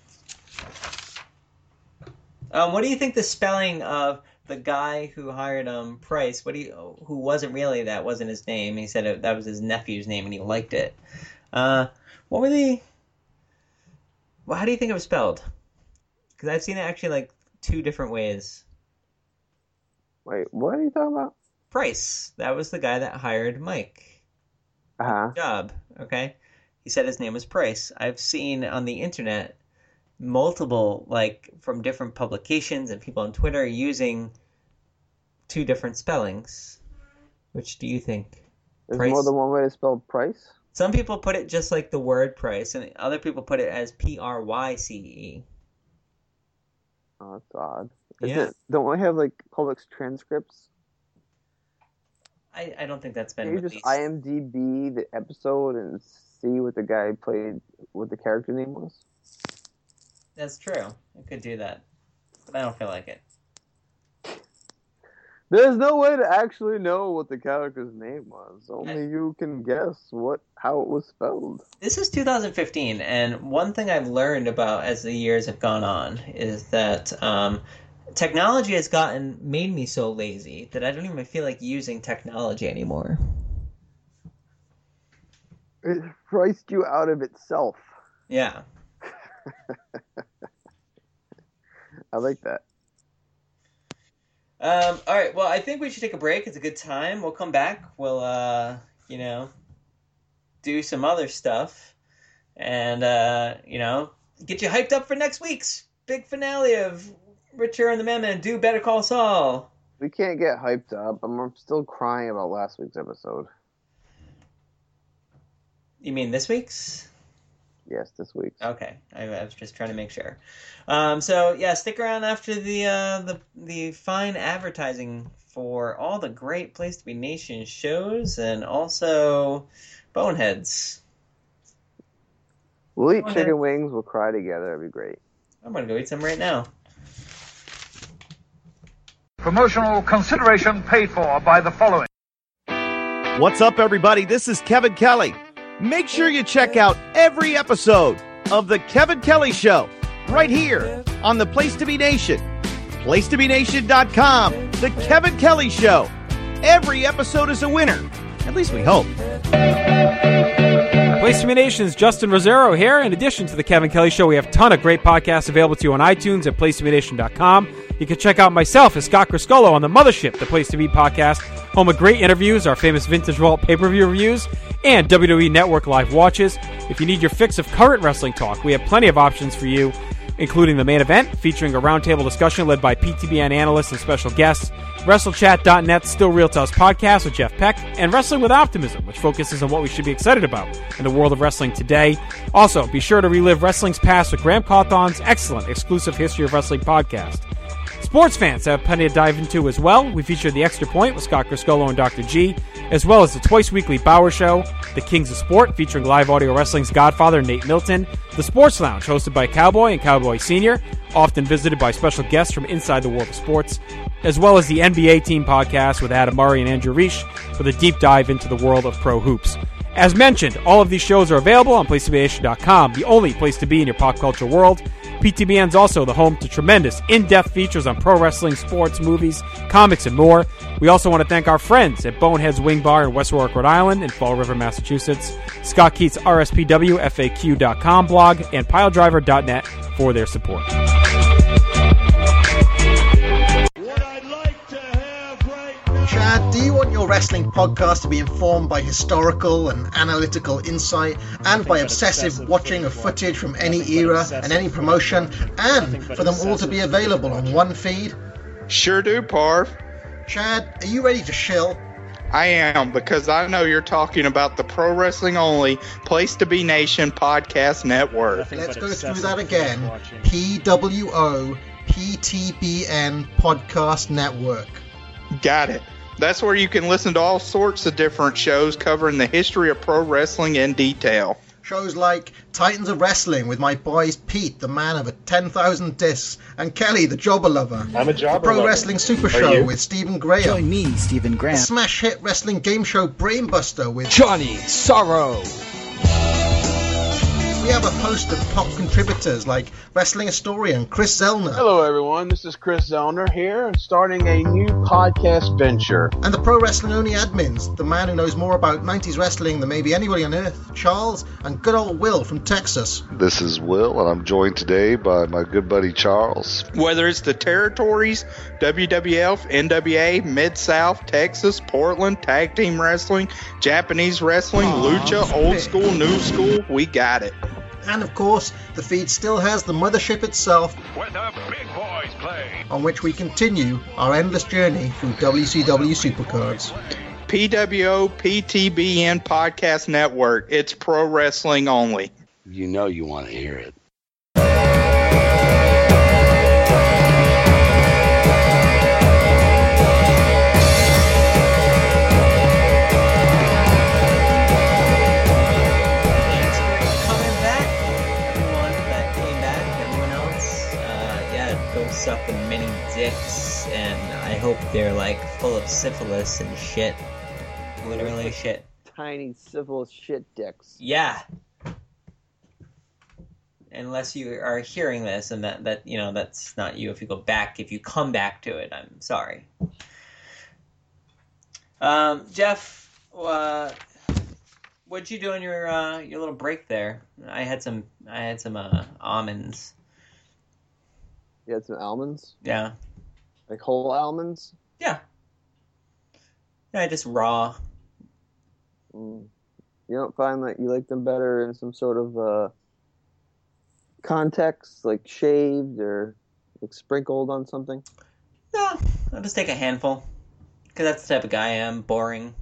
Speaker 3: Um, what do you think the spelling of the guy who hired um Price? What do you who wasn't really that wasn't his name? He said it, that was his nephew's name and he liked it. Uh, what were the? Well, how do you think it was spelled? Because I've seen it actually like two different ways.
Speaker 2: Wait, what are you talking about?
Speaker 3: Price. That was the guy that hired Mike.
Speaker 2: Uh-huh.
Speaker 3: Job. Okay. He said his name was Price. I've seen on the internet multiple, like, from different publications and people on Twitter using two different spellings. Which do you think?
Speaker 2: There's
Speaker 3: Price?
Speaker 2: more than one way to spell price?
Speaker 3: Some people put it just like the word price, and other people put it as P R Y C E.
Speaker 2: Oh, that's odd. Is
Speaker 3: Yeah.
Speaker 2: it, don't we have, like, public transcripts?
Speaker 3: I, I don't think that's been
Speaker 2: Can you
Speaker 3: released.
Speaker 2: just I M D B the episode and see what the guy played, what the character name was?
Speaker 3: That's true. I could do that. But I don't feel like it.
Speaker 2: There's no way to actually know what the character's name was. Only I, you can guess what how it was spelled.
Speaker 3: This is two thousand fifteen, and one thing I've learned about as the years have gone on is that um, technology has gotten made me so lazy that I don't even feel like using technology anymore.
Speaker 2: It priced you out of itself.
Speaker 3: Yeah.
Speaker 2: I like that.
Speaker 3: Um, all right, well, I think we should take a break. It's a good time. We'll come back. We'll, uh, you know, do some other stuff. And, uh, you know, get you hyped up for next week's big finale of Return of the Madman. Do Better Call Saul.
Speaker 2: We can't get hyped up. I'm still crying about last week's episode.
Speaker 3: You mean this week's?
Speaker 2: Yes, this week.
Speaker 3: Okay, I, I was just trying to make sure. Um, so yeah, stick around after the uh, the the fine advertising for all the great Place to Be Nation shows and also Boneheads.
Speaker 2: We'll eat Bonehead. chicken wings. We'll cry together. It'd be great.
Speaker 3: I'm gonna go eat some right now.
Speaker 4: Promotional consideration paid for by the following.
Speaker 5: What's up, everybody? This is Kevin Kelly. Make sure you check out every episode of The Kevin Kelly Show right here on the Place to Be Nation. place to be nation dot com. The Kevin Kelly Show. Every episode is a winner. At least we hope.
Speaker 6: Place to Be Nation's Justin Rosero here. In addition to The Kevin Kelly Show, we have a ton of great podcasts available to you on iTunes at place to be nation dot com. You can check out myself as Scott Criscolo on the Mothership, the Place to Be podcast, home of great interviews, our famous Vintage Vault pay-per-view reviews, and W W E Network live watches. If you need your fix of current wrestling talk, we have plenty of options for you, including the main event, featuring a roundtable discussion led by P T B N analysts and special guests, WrestleChat dot net's Still Real to Us podcast with Jeff Peck, and Wrestling with Optimism, which focuses on what we should be excited about in the world of wrestling today. Also, be sure to relive wrestling's past with Graham Cawthon's excellent exclusive History of Wrestling podcast. Sports fans have plenty to dive into as well. We feature The Extra Point with Scott Criscolo and Doctor G, as well as the twice-weekly Bauer Show, The Kings of Sport, featuring live audio wrestling's godfather, Nate Milton, The Sports Lounge, hosted by Cowboy and Cowboy Senior, often visited by special guests from inside the world of sports, as well as the N B A Team podcast with Adam Murray and Andrew Reich for the deep dive into the world of pro hoops. As mentioned, all of these shows are available on place to be nation dot com, the only place to be in your pop culture world. P T B N's also the home to tremendous in-depth features on pro wrestling, sports, movies, comics, and more. We also want to thank our friends at Bonehead's Wing Bar in West Warwick, Rhode Island, and Fall River, Massachusetts, Scott Keats' R S P W F A Q dot com blog, and Pile Driver dot net for their support.
Speaker 7: Chad, do you want your wrestling podcast to be informed by historical and analytical insight and by obsessive watching of footage from any era and any promotion, and for them all to be available on one feed?
Speaker 8: Sure do, Parv.
Speaker 7: Chad, are you ready to shill?
Speaker 8: I am, because I know you're talking about the Pro Wrestling Only Place to Be Nation podcast network.
Speaker 7: Let's go through that again. P W O P T B N podcast network.
Speaker 8: Got it. That's where you can listen to all sorts of different shows covering the history of pro wrestling in detail.
Speaker 7: Shows like Titans of Wrestling with my boys Pete, the man of a ten thousand discs, and Kelly, the jobber lover.
Speaker 9: I'm a jobber
Speaker 7: The Pro
Speaker 9: lover.
Speaker 7: Wrestling Super Show with Stephen Graham.
Speaker 10: Join me, Stephen Graham.
Speaker 7: The smash hit wrestling game show Brainbuster with
Speaker 10: Johnny Sorrow.
Speaker 7: We have a host of top contributors like wrestling historian Chris Zellner.
Speaker 9: Hello everyone, this is Chris Zellner here, starting a new podcast venture.
Speaker 7: And the Pro Wrestling Only admins, the man who knows more about nineties wrestling than maybe anybody on earth, Charles, and good old Will from Texas.
Speaker 11: This is Will, and I'm joined today by my good buddy Charles.
Speaker 8: Whether it's the territories, W W F, N W A, Mid-South, Texas, Portland, tag team wrestling, Japanese wrestling, Aww, lucha, old school, new school, we got it.
Speaker 7: And of course, the feed still has the mothership itself,
Speaker 4: Where the big boys play.
Speaker 7: on which we continue our endless journey through W C W Supercards.
Speaker 8: P W O P T B N Podcast Network. It's pro wrestling only.
Speaker 12: You know you want to hear it.
Speaker 3: Suck the many dicks, and I hope hope they're like full of syphilis and shit. Literally shit.
Speaker 2: Tiny syphilis shit dicks.
Speaker 3: Yeah. Unless you are hearing this, and that, that you know that's not you. If you go back, if you come back to it, I'm sorry. Um, Jeff, uh, what'd you do in your uh, your little break there? I had some I had some uh, almonds.
Speaker 2: You had some almonds?
Speaker 3: Yeah.
Speaker 2: Like whole almonds?
Speaker 3: Yeah. Yeah, just raw.
Speaker 2: Mm. You don't find that you like them better in some sort of uh, context, like shaved or like sprinkled on something?
Speaker 3: No, I'll just take a handful. Because that's the type of guy I am. Boring.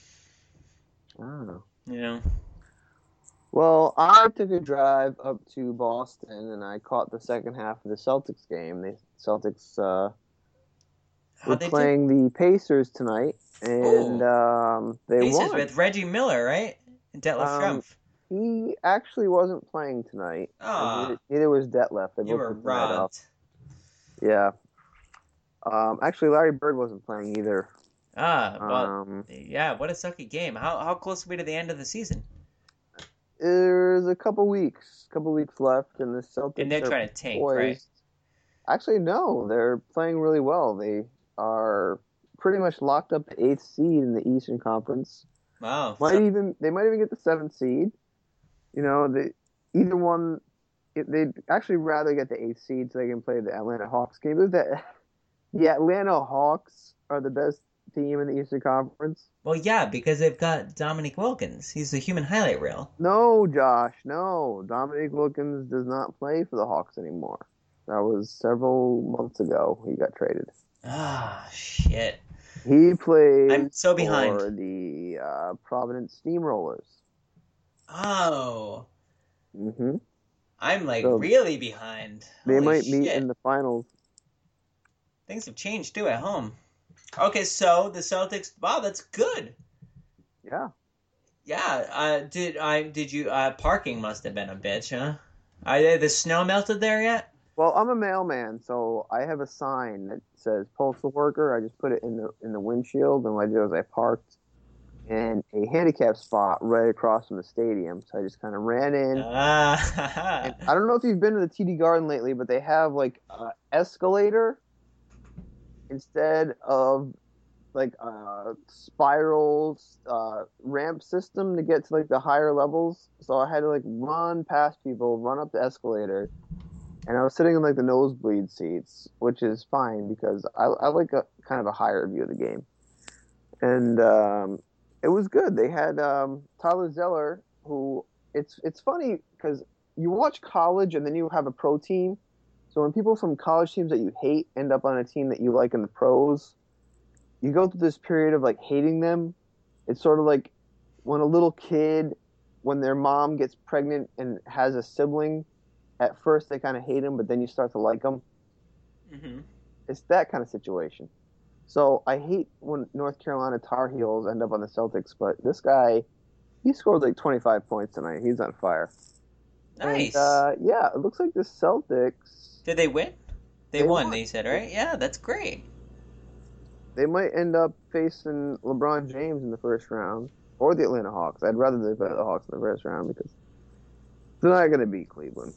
Speaker 2: Oh.
Speaker 3: You know?
Speaker 2: Well, I took a drive up to Boston, and I caught the second half of the Celtics game. The Celtics uh, were
Speaker 3: they
Speaker 2: playing the Pacers tonight, and um, they
Speaker 3: Pacers
Speaker 2: won.
Speaker 3: with Reggie Miller, right? And Detlef
Speaker 2: Um,
Speaker 3: Schrempf.
Speaker 2: He actually wasn't playing tonight.
Speaker 3: Ah.
Speaker 2: Neither, neither was Detlef. They
Speaker 3: You
Speaker 2: both
Speaker 3: were
Speaker 2: took the night off.
Speaker 3: robbed.
Speaker 2: Yeah. Um, actually, Larry Bird wasn't playing either.
Speaker 3: Ah, well,
Speaker 2: Um,
Speaker 3: yeah, what a sucky game. How how close are we to the end of the season?
Speaker 2: There's a couple weeks, couple weeks left, and the Celtics
Speaker 3: And they're
Speaker 2: are
Speaker 3: trying to tank,
Speaker 2: poised.
Speaker 3: right?
Speaker 2: Actually, no, they're playing really well. They are pretty much locked up the eighth seed in the Eastern Conference.
Speaker 3: Wow.
Speaker 2: Might
Speaker 3: So-
Speaker 2: even they might even get the seventh seed. You know, they either one. It, they'd actually rather get the eighth seed so they can play the Atlanta Hawks. Can you believe that? The Atlanta Hawks are the best team in the Eastern Conference.
Speaker 3: Well, yeah, because they've got Dominic Wilkins. He's the human highlight reel.
Speaker 2: No, Josh, no. Dominic Wilkins does not play for the Hawks anymore. That was several months ago. He got traded.
Speaker 3: Ah, shit.
Speaker 2: He plays
Speaker 3: I'm so behind.
Speaker 2: for the uh, Providence Steamrollers.
Speaker 3: Oh.
Speaker 2: Mm-hmm.
Speaker 3: I'm like
Speaker 2: So,
Speaker 3: really behind.
Speaker 2: They
Speaker 3: Holy
Speaker 2: might meet
Speaker 3: shit.
Speaker 2: in the finals.
Speaker 3: Things have changed too at home. Okay, so the Celtics. Wow, that's good.
Speaker 2: Yeah.
Speaker 3: Yeah. Uh, did I? Did you? Uh, parking must have been a bitch, huh? Are the snow melted there yet?
Speaker 2: Well, I'm a mailman, so I have a sign that says postal worker. I just put it in the in the windshield, and what I did was I parked in a handicap spot right across from the stadium. So I just kind of ran in.
Speaker 3: Ah.
Speaker 2: And I don't know if you've been to the T D Garden lately, but they have like an escalator instead of like a spiral uh, ramp system to get to like the higher levels. So I had to like run past people, run up the escalator. And I was sitting in like the nosebleed seats, which is fine because I, I like a kind of a higher view of the game. And um, it was good. They had um, Tyler Zeller, who it's it's funny because you watch college and then you have a pro team. So when people from college teams that you hate end up on a team that you like in the pros, you go through this period of like hating them. It's sort of like when a little kid, when their mom gets pregnant and has a sibling. At first, they kind of hate him, but then you start to like him.
Speaker 3: Mm-hmm.
Speaker 2: It's that kind of situation. So I hate when North Carolina Tar Heels end up on the Celtics, but this guy, he scored like twenty-five points tonight. He's on fire.
Speaker 3: Nice.
Speaker 2: And, uh, yeah, it looks like the Celtics.
Speaker 3: Did they win? They,
Speaker 2: They
Speaker 3: won,
Speaker 2: won.
Speaker 3: They said, right? Yeah, that's great.
Speaker 2: They might end up facing LeBron James in the first round or the Atlanta Hawks. I'd rather they play the Hawks in the first round because they're not going to beat Cleveland.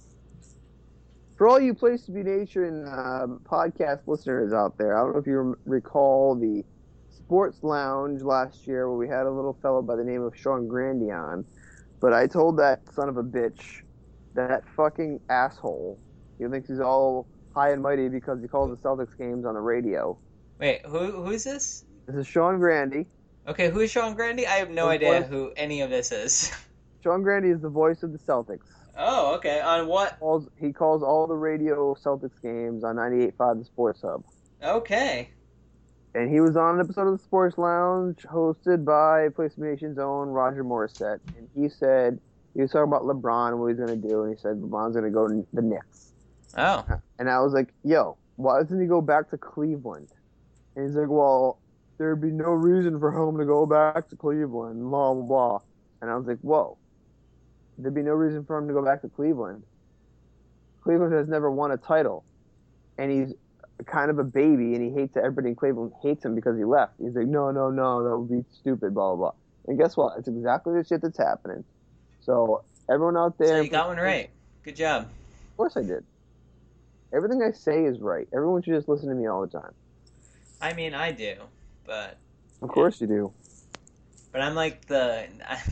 Speaker 2: For all you Place to Be Nation um, podcast listeners out there, I don't know if you recall the Sports Lounge last year where we had a little fellow by the name of Sean Grandy on, but I told that son of a bitch, that fucking asshole, he thinks he's all high and mighty because he calls the Celtics games on the radio.
Speaker 3: Wait, who who is this?
Speaker 2: This is Sean Grandy.
Speaker 3: Okay, who is Sean Grandy? I have no
Speaker 2: The
Speaker 3: idea
Speaker 2: voice-
Speaker 3: who any of this is.
Speaker 2: Sean Grandy is the voice of the Celtics.
Speaker 3: Oh, okay. On what?
Speaker 2: He calls, he calls all the radio Celtics games on ninety-eight point five The Sports Hub.
Speaker 3: Okay.
Speaker 2: And he was on an episode of the Sports Lounge hosted by Place to Be Nation's own Roger Morissette. And he said, he was talking about LeBron and what he's going to do. And he said, LeBron's going to go to the Knicks.
Speaker 3: Oh.
Speaker 2: And I was like, yo, why doesn't he go back to Cleveland? And he's like, well, there'd be no reason for him to go back to Cleveland, blah, blah, blah. And I was like, whoa. There'd be no reason for him to go back to Cleveland. Cleveland has never won a title. And he's kind of a baby, and he hates everybody in Cleveland hates him because he left. He's like, no, no, no, that would be stupid, blah, blah, blah. And guess what? It's exactly the shit that's happening. So everyone out there...
Speaker 3: So you got one right. Good job.
Speaker 2: Of course I did. Everything I say is right. Everyone should just listen to me all the time.
Speaker 3: I mean, I do, but...
Speaker 2: Of course you do.
Speaker 3: But I'm like the... I,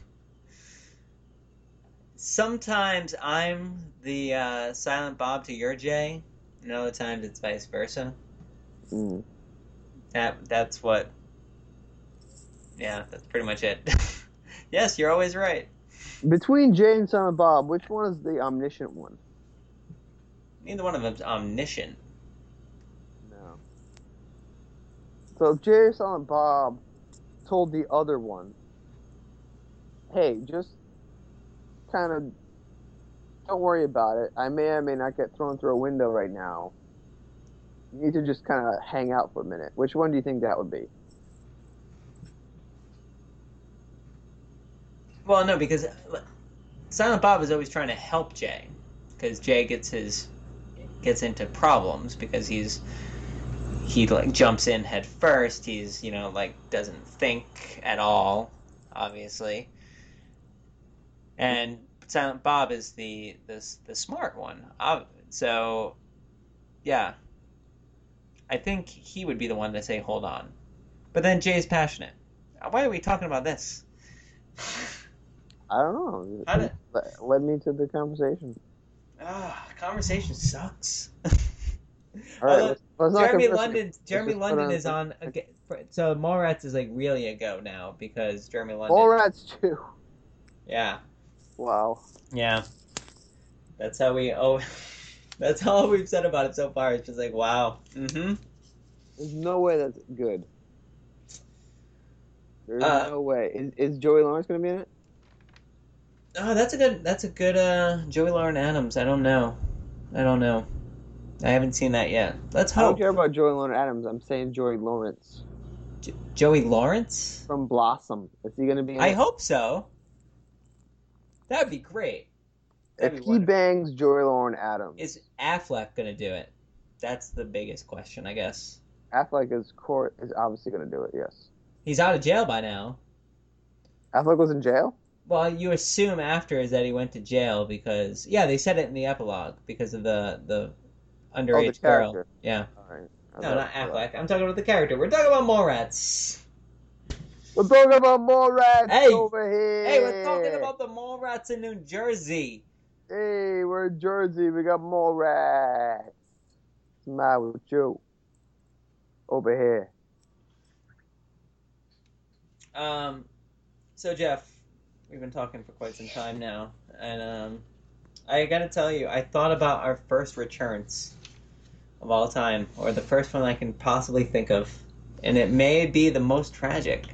Speaker 3: sometimes I'm the uh, Silent Bob to your Jay, and other times it's vice versa.
Speaker 2: Mm.
Speaker 3: That That's what... Yeah, that's pretty much it. Yes, you're always right.
Speaker 2: Between Jay and Silent Bob, which one is the omniscient one?
Speaker 3: Neither one of them's omniscient.
Speaker 2: No. So if Jay or Silent Bob told the other one, hey, just kind of don't worry about it. I may or may not get thrown through a window right now. You need to just kind of hang out for a minute. Which one do you think that would be?
Speaker 3: Well, no, because Silent Bob is always trying to help Jay, because Jay gets his gets into problems because he's he like jumps in head first. He's you know like doesn't think at all, obviously. And Silent Bob is the the the smart one. So, yeah, I think he would be the one to say hold on. But then Jay's passionate. Why are we talking about this?
Speaker 2: I don't know.
Speaker 3: How did...
Speaker 2: It led me to the conversation.
Speaker 3: Ah, conversation sucks.
Speaker 2: All right,
Speaker 3: uh,
Speaker 2: let's, let's
Speaker 3: Jeremy
Speaker 2: not
Speaker 3: London.
Speaker 2: let's
Speaker 3: Jeremy
Speaker 2: just
Speaker 3: London
Speaker 2: on
Speaker 3: is on. Okay, so Mallrats is like really a go now because Jeremy London.
Speaker 2: Mallrats too.
Speaker 3: Yeah.
Speaker 2: Wow.
Speaker 3: Yeah. That's how we. Oh, that's all we've said about it so far. It's just like wow. Mm-hmm.
Speaker 2: There's no way that's good. There's
Speaker 3: Uh,
Speaker 2: no way. Is, is Joey Lawrence going to be in it?
Speaker 3: Oh, that's a good. That's a good. Uh, Joey Lauren Adams. I don't know. I don't know. I haven't seen that yet. Let's
Speaker 2: I don't
Speaker 3: hope.
Speaker 2: care about Joey Lawrence Adams. I'm saying Joey Lawrence.
Speaker 3: Jo- Joey Lawrence
Speaker 2: from Blossom. Is he going to be in
Speaker 3: I
Speaker 2: it?
Speaker 3: hope so. That'd be great. That'd
Speaker 2: If
Speaker 3: be
Speaker 2: he bangs Joey Lawrence Adams.
Speaker 3: Is Affleck gonna do it? That's the biggest question, I guess.
Speaker 2: Affleck is court is obviously going to do it, yes.
Speaker 3: He's out of jail by now.
Speaker 2: Affleck was in jail?
Speaker 3: Well, you assume after is that he went to jail because yeah, they said it in the epilogue because of the the underage
Speaker 2: oh, the
Speaker 3: girl.
Speaker 2: character.
Speaker 3: Yeah.
Speaker 2: All right.
Speaker 3: No, not Affleck. I'm talking about the character. We're talking about Mallrats.
Speaker 2: We're talking about Mallrats
Speaker 3: hey.
Speaker 2: over here.
Speaker 3: Hey, we're talking about the Mallrats in New Jersey.
Speaker 2: Hey, we're in Jersey. We got Mallrats. What's the matter with you? Over here.
Speaker 3: Um, so Jeff, we've been talking for quite some time now, and um, I gotta tell you, I thought about our first returns of all time, or the first one I can possibly think of, and it may be the most tragic.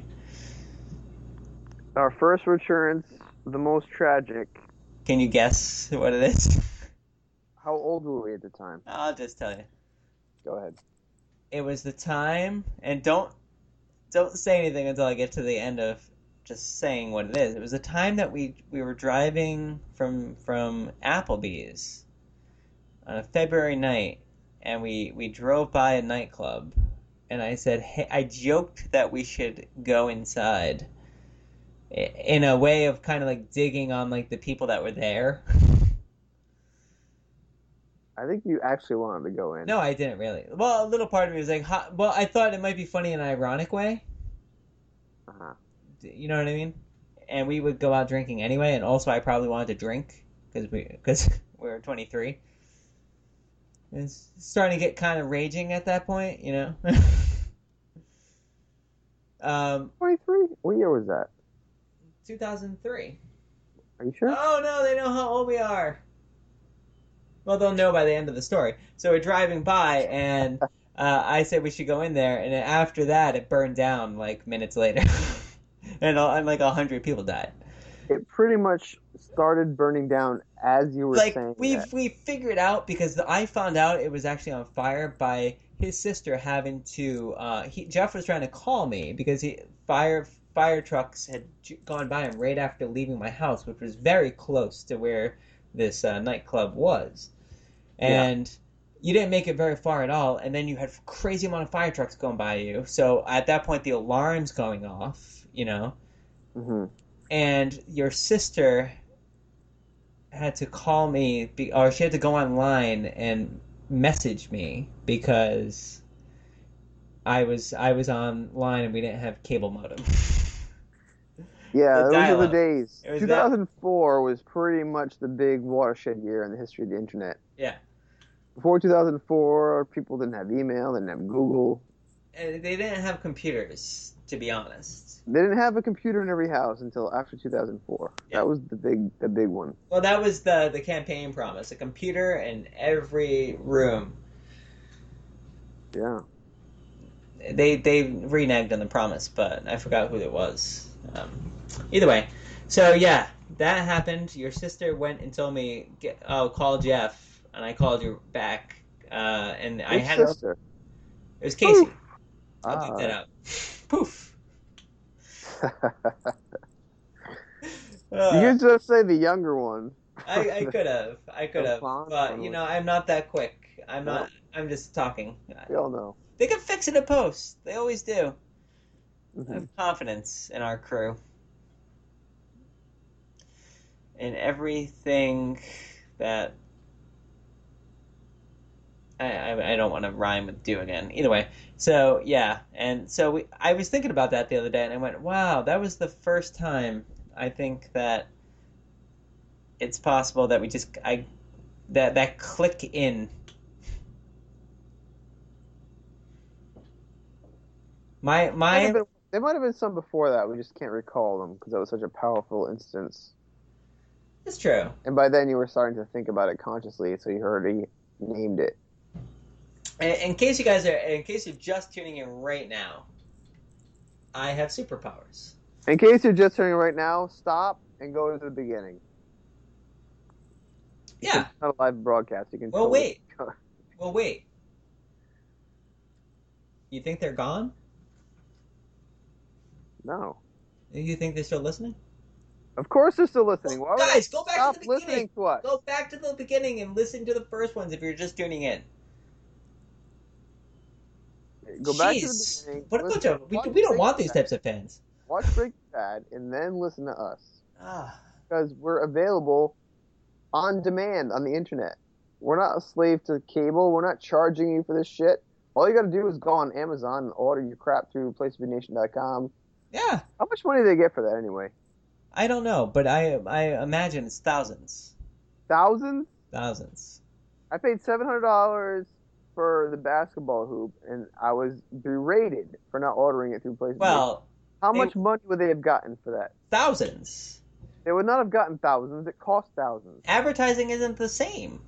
Speaker 2: Our first returns, the most tragic.
Speaker 3: Can you guess what it is?
Speaker 2: How old were we at the time?
Speaker 3: I'll just tell you.
Speaker 2: Go ahead.
Speaker 3: It was the time, and don't don't say anything until I get to the end of just saying what it is. It was the time that we we were driving from from Applebee's on a February night, and we, we drove by a nightclub, and I said, hey, I joked that we should go inside in a way of kind of like digging on like the people that were there.
Speaker 2: I think you actually wanted to go in.
Speaker 3: No, I didn't really. Well, a little part of me was like, huh, well, I thought it might be funny in an ironic way.
Speaker 2: Uh-huh.
Speaker 3: You know what I mean? And we would go out drinking anyway, and also I probably wanted to drink because we because we were twenty-three. It's starting to get kind of raging at that point, you know. um,
Speaker 2: twenty-three? What year was that?
Speaker 3: two thousand three.
Speaker 2: Are you sure?
Speaker 3: Oh no, they know how old we are. Well, they'll know by the end of the story. So we're driving by, and uh, I said we should go in there, and after that, it burned down like minutes later, and, and like a hundred people died.
Speaker 2: It pretty much started burning down as you were
Speaker 3: like,
Speaker 2: saying
Speaker 3: we
Speaker 2: that.
Speaker 3: we figured out because the, I found out it was actually on fire by his sister having to. Uh, he, Jeff was trying to call me because he fire fire trucks had gone by him right after leaving my house, which was very close to where this uh, nightclub was. And you didn't make it very far at all, and then you had crazy amount of fire trucks going by you. So at that point, the alarm's going off, you know,
Speaker 2: Mm-hmm.
Speaker 3: and your sister had to call me, be, or she had to go online and message me because I was I was online and we didn't have cable modem.
Speaker 2: Yeah,
Speaker 3: The
Speaker 2: those are the
Speaker 3: dial-up.
Speaker 2: days.
Speaker 3: It was
Speaker 2: two thousand four was pretty much the big watershed year in the history of the internet.
Speaker 3: Yeah.
Speaker 2: Before two thousand four, people didn't have email, they didn't have Google.
Speaker 3: And they didn't have computers, to be honest.
Speaker 2: They didn't have a computer in every house until after two thousand four.
Speaker 3: Yeah.
Speaker 2: That was the big, the big one.
Speaker 3: Well, that was the the campaign promise: a computer in every room.
Speaker 2: Yeah.
Speaker 3: They they reneged on the promise, but I forgot who it was. Um, either way, so yeah, that happened. Your sister went and told me, get, "Oh, call Jeff," and I called you back, uh, and I
Speaker 2: Which
Speaker 3: had
Speaker 2: sister?
Speaker 3: it was Casey.
Speaker 2: Poof.
Speaker 3: I'll
Speaker 2: Ah.
Speaker 3: take that out. Poof.
Speaker 2: You
Speaker 3: Uh,
Speaker 2: could just say the younger one.
Speaker 3: I, I could have, I could
Speaker 2: The
Speaker 3: have,
Speaker 2: font
Speaker 3: but
Speaker 2: one
Speaker 3: you
Speaker 2: was-
Speaker 3: know, I'm not that quick. I'm
Speaker 2: No.
Speaker 3: not. I'm just talking.
Speaker 2: We all know.
Speaker 3: They can fix it in post. They always do. I
Speaker 2: Mhm.
Speaker 3: have confidence in our crew. In everything that I, I, I don't want to rhyme with do again. Either way, so yeah, and so we, I was thinking about that the other day, and I went, "Wow, that was the first time I think that it's possible that we just I that that click in." My
Speaker 2: Might
Speaker 3: my
Speaker 2: have been- there might have been some before that. We just can't recall them because that was such a powerful instance.
Speaker 3: it's true.
Speaker 2: And by then you were starting to think about it consciously, so you already named it.
Speaker 3: In, in case you guys are, in case you're just tuning in right now, I have superpowers.
Speaker 2: In case you're just hearing it right now, stop and go to the beginning.
Speaker 3: Yeah.
Speaker 2: It's not a live broadcast. You can.
Speaker 3: Well,
Speaker 2: totally-
Speaker 3: wait. Well, wait. You think they're gone?
Speaker 2: No.
Speaker 3: You think they're still listening?
Speaker 2: Of course they're still listening. Why would I
Speaker 3: Guys, go back
Speaker 2: stop
Speaker 3: to the
Speaker 2: listening
Speaker 3: beginning.
Speaker 2: to us?
Speaker 3: Go back to the beginning and listen to the first ones if you're just tuning in.
Speaker 2: Go back to the
Speaker 3: Jeez.
Speaker 2: beginning.
Speaker 3: What a bunch
Speaker 2: listen-
Speaker 3: of we,
Speaker 2: watch
Speaker 3: we don't
Speaker 2: Breaking
Speaker 3: want these
Speaker 2: Bad.
Speaker 3: types of fans.
Speaker 2: Watch Breaking Bad and then listen to us
Speaker 3: Ah,
Speaker 2: because we're available on demand on the internet. We're not a slave to cable. We're not charging you for this shit. All you got to do is go on Amazon and order your crap through place to be nation dot com.
Speaker 3: yeah.
Speaker 2: How much money do they get for that anyway?
Speaker 3: I don't know, but I I imagine it's thousands,
Speaker 2: Thousands?
Speaker 3: thousands.
Speaker 2: I paid seven hundred dollars for the basketball hoop, and I was berated for not ordering it through place.
Speaker 3: Well,
Speaker 2: how
Speaker 3: they-
Speaker 2: much money would they have gotten for that?
Speaker 3: thousands.
Speaker 2: They would not have gotten thousands. It cost thousands.
Speaker 3: Advertising isn't the same.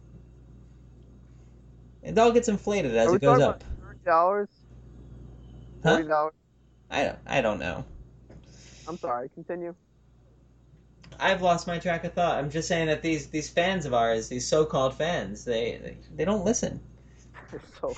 Speaker 3: It all gets inflated as
Speaker 2: Are we
Speaker 3: it goes
Speaker 2: talking
Speaker 3: up.
Speaker 2: about thirty dollars?
Speaker 3: Huh?
Speaker 2: Forty dollars?
Speaker 3: I don't, I don't know.
Speaker 2: I'm sorry. Continue.
Speaker 3: I've lost my track of thought. I'm just saying that these, these fans of ours, these so-called fans, they they, they don't listen.
Speaker 2: So,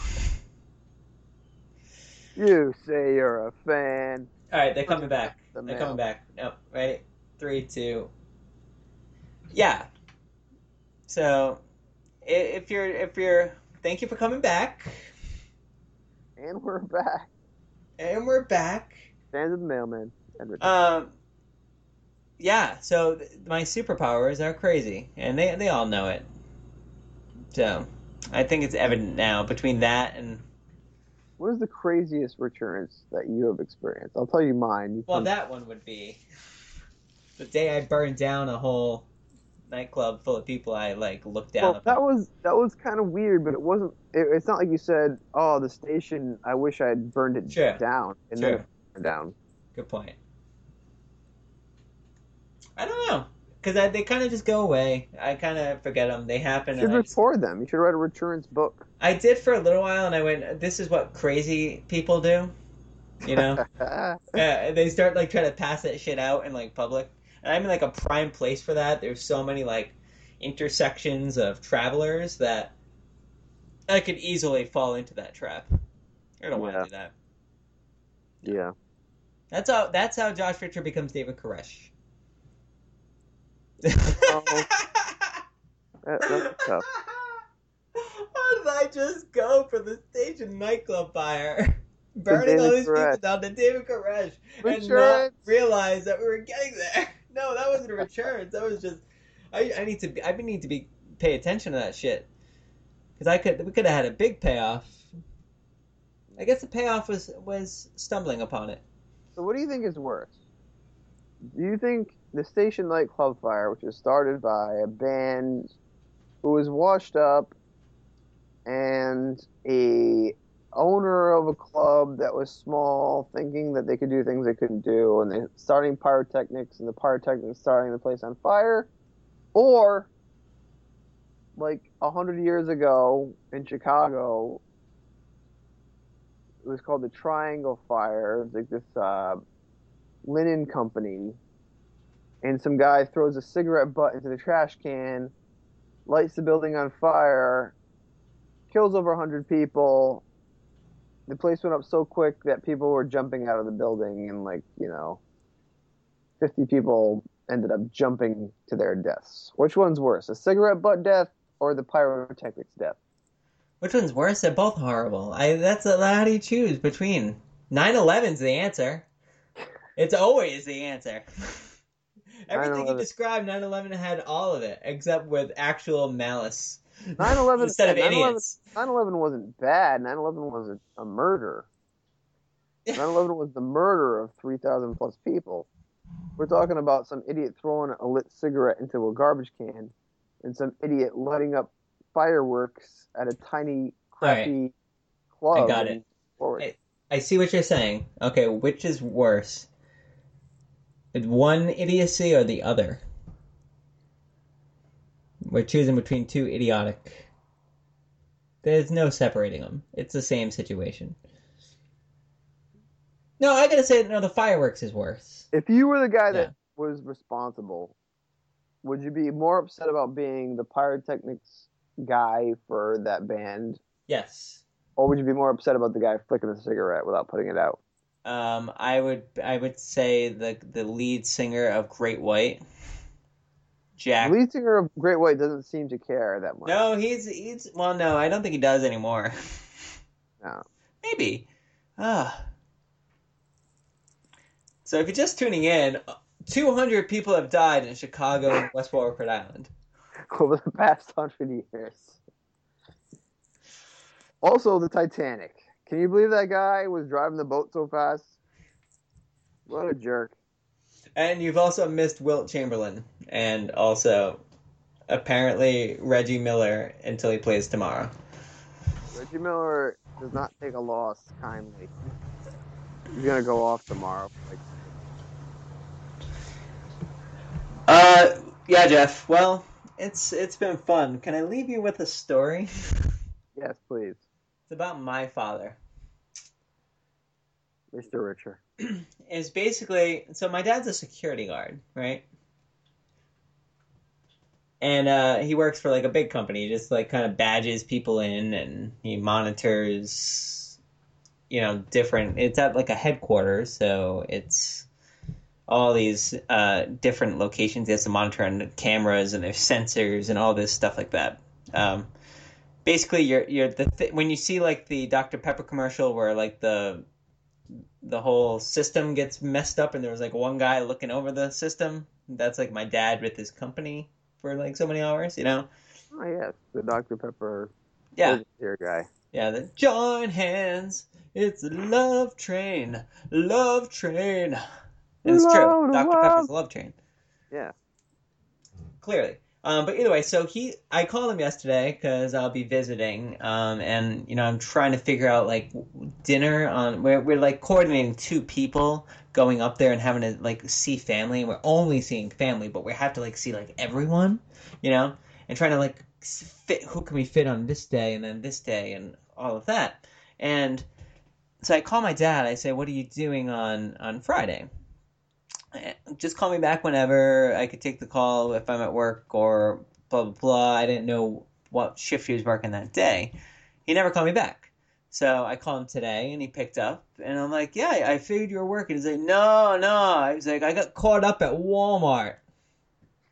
Speaker 2: you say you're a fan.
Speaker 3: All right, they're coming back.
Speaker 2: The
Speaker 3: They're
Speaker 2: mail.
Speaker 3: coming back. No, ready? Three, two. Yeah. So, i- if you're if you're, thank you for coming back,
Speaker 2: And we're back.
Speaker 3: and we're back.
Speaker 2: Fans of the mailman. Edward.
Speaker 3: Um. Yeah. So th- my superpowers are crazy, and they they all know it. So, I think it's evident now between that and
Speaker 2: What is the craziest returns that you have experienced? I'll tell you mine. You
Speaker 3: well,
Speaker 2: can-
Speaker 3: that one would be the day I burned down a whole nightclub full of people I like looked down
Speaker 2: Well,
Speaker 3: upon.
Speaker 2: that was that was kind of weird, but it wasn't. It, it's not like you said, "Oh, the station. I wish I had burned it
Speaker 3: Sure.
Speaker 2: down." And
Speaker 3: Sure.
Speaker 2: then it burned down.
Speaker 3: Good point. I don't know, because they kind of just go away. I kind of forget them. They happen.
Speaker 2: You should
Speaker 3: And I, just-
Speaker 2: record them. You should write a returns book.
Speaker 3: I did for a little while, and I went, "This is what crazy people do," you know. uh, they start like trying to pass that shit out in like public, and I'm in like a prime place for that. There's so many like intersections of travelers that I could easily fall into that trap. I don't want
Speaker 2: Yeah.
Speaker 3: to do that.
Speaker 2: Yeah.
Speaker 3: That's how. That's how Josh Richter becomes David Koresh.
Speaker 2: Oh, that, that's tough.
Speaker 3: I just go for the station nightclub fire, burning all these people down to David Koresh, and not realize that we were getting there. No, that wasn't a returns. That was just I. I need to. Be, I need to be pay attention to that shit because I could. We could have had a big payoff. I guess the payoff was was stumbling upon it.
Speaker 2: So, what do you think is worse? Do you think the station nightclub fire, which was started by a band who was washed up, and a owner of a club that was small, thinking that they could do things they couldn't do, and they starting pyrotechnics, and the pyrotechnics starting the place on fire, or like a hundred years ago in Chicago, it was called the Triangle Fire. It was like this uh, linen company, and some guy throws a cigarette butt into the trash can, lights the building on fire, kills over a hundred people. The place went up so quick that people were jumping out of the building, and like, you know, fifty people ended up jumping to their deaths. Which one's worse, a cigarette butt death or the pyrotechnics death?
Speaker 3: Which one's worse? They're both horrible. I that's a, how do you choose between? nine eleven's the answer. It's always the answer. Everything you described, nine eleven had all of it, except with actual malice.
Speaker 2: nine eleven
Speaker 3: Instead of idiots.
Speaker 2: nine eleven wasn't bad. nine eleven was a, a murder. nine eleven was the murder of three thousand plus people. We're talking about some idiot throwing a lit cigarette into a garbage can and some idiot lighting up fireworks at a tiny, crappy
Speaker 3: right.
Speaker 2: club.
Speaker 3: I got it. I, I see what you're saying. Okay, which is worse? One idiocy or the other? We're choosing between two idiotic. There's no separating them. It's the same situation. No, I gotta say, no, the fireworks is worse.
Speaker 2: If you were the guy that yeah. was responsible, would you be more upset about being the pyrotechnics guy for that band?
Speaker 3: Yes.
Speaker 2: Or would you be more upset about the guy flicking the cigarette without putting it out?
Speaker 3: Um, I would, I would say the the lead singer of Great White. Jack.
Speaker 2: The lead singer of Great White doesn't seem to care that much.
Speaker 3: No, he's he's well, no, I don't think he does anymore.
Speaker 2: No.
Speaker 3: Maybe. Ah. So if you're just tuning in, two hundred people have died in Chicago and West Warwick, Rhode Island.
Speaker 2: Over the past hundred years. Also, the Titanic. Can you believe that guy was driving the boat so fast? What a jerk.
Speaker 3: And you've also missed Wilt Chamberlain, and also apparently Reggie Miller until he plays tomorrow.
Speaker 2: Reggie Miller does not take a loss kindly. He's gonna go off tomorrow.
Speaker 3: Uh, yeah, Jeff. Well, it's it's been fun. Can I leave you with a story?
Speaker 2: Yes, please.
Speaker 3: It's about my father.
Speaker 2: Mister Richer.
Speaker 3: Is basically, so my dad's a security guard, right? And uh, he works for like a big company. He just like kind of badges people in, and he monitors, you know, different. It's at like a headquarters, so it's all these uh, different locations. He has to monitor on cameras, and there's sensors and all this stuff like that. Um, basically, you're you're the th- when you see like the Doctor Pepper commercial where like the the whole system gets messed up and there was like one guy looking over the system. That's like my dad with his company for like so many hours, you know?
Speaker 2: Oh, yes. The Doctor Pepper
Speaker 3: yeah.
Speaker 2: here guy.
Speaker 3: Yeah, the join hands. It's a love train. Love train. And it's true. Doctor Pepper's a love train.
Speaker 2: Yeah.
Speaker 3: Clearly. Um, but either way, so he, I called him yesterday because I'll be visiting, um, and you know I'm trying to figure out like dinner on. We're we're like coordinating two people going up there and having to like see family. We're only seeing family, but we have to like see like everyone, you know, and trying to like fit who can we fit on this day and then this day and all of that. And so I call my dad. I say, "What are you doing on on Friday?" Just call me back whenever. I could take the call if I'm at work or blah, blah, blah. I didn't know what shift he was working that day. He never called me back. So I called him today, and he picked up. And I'm like, yeah, I figured you were working. He's like, no, no. I was like, I got caught up at Walmart.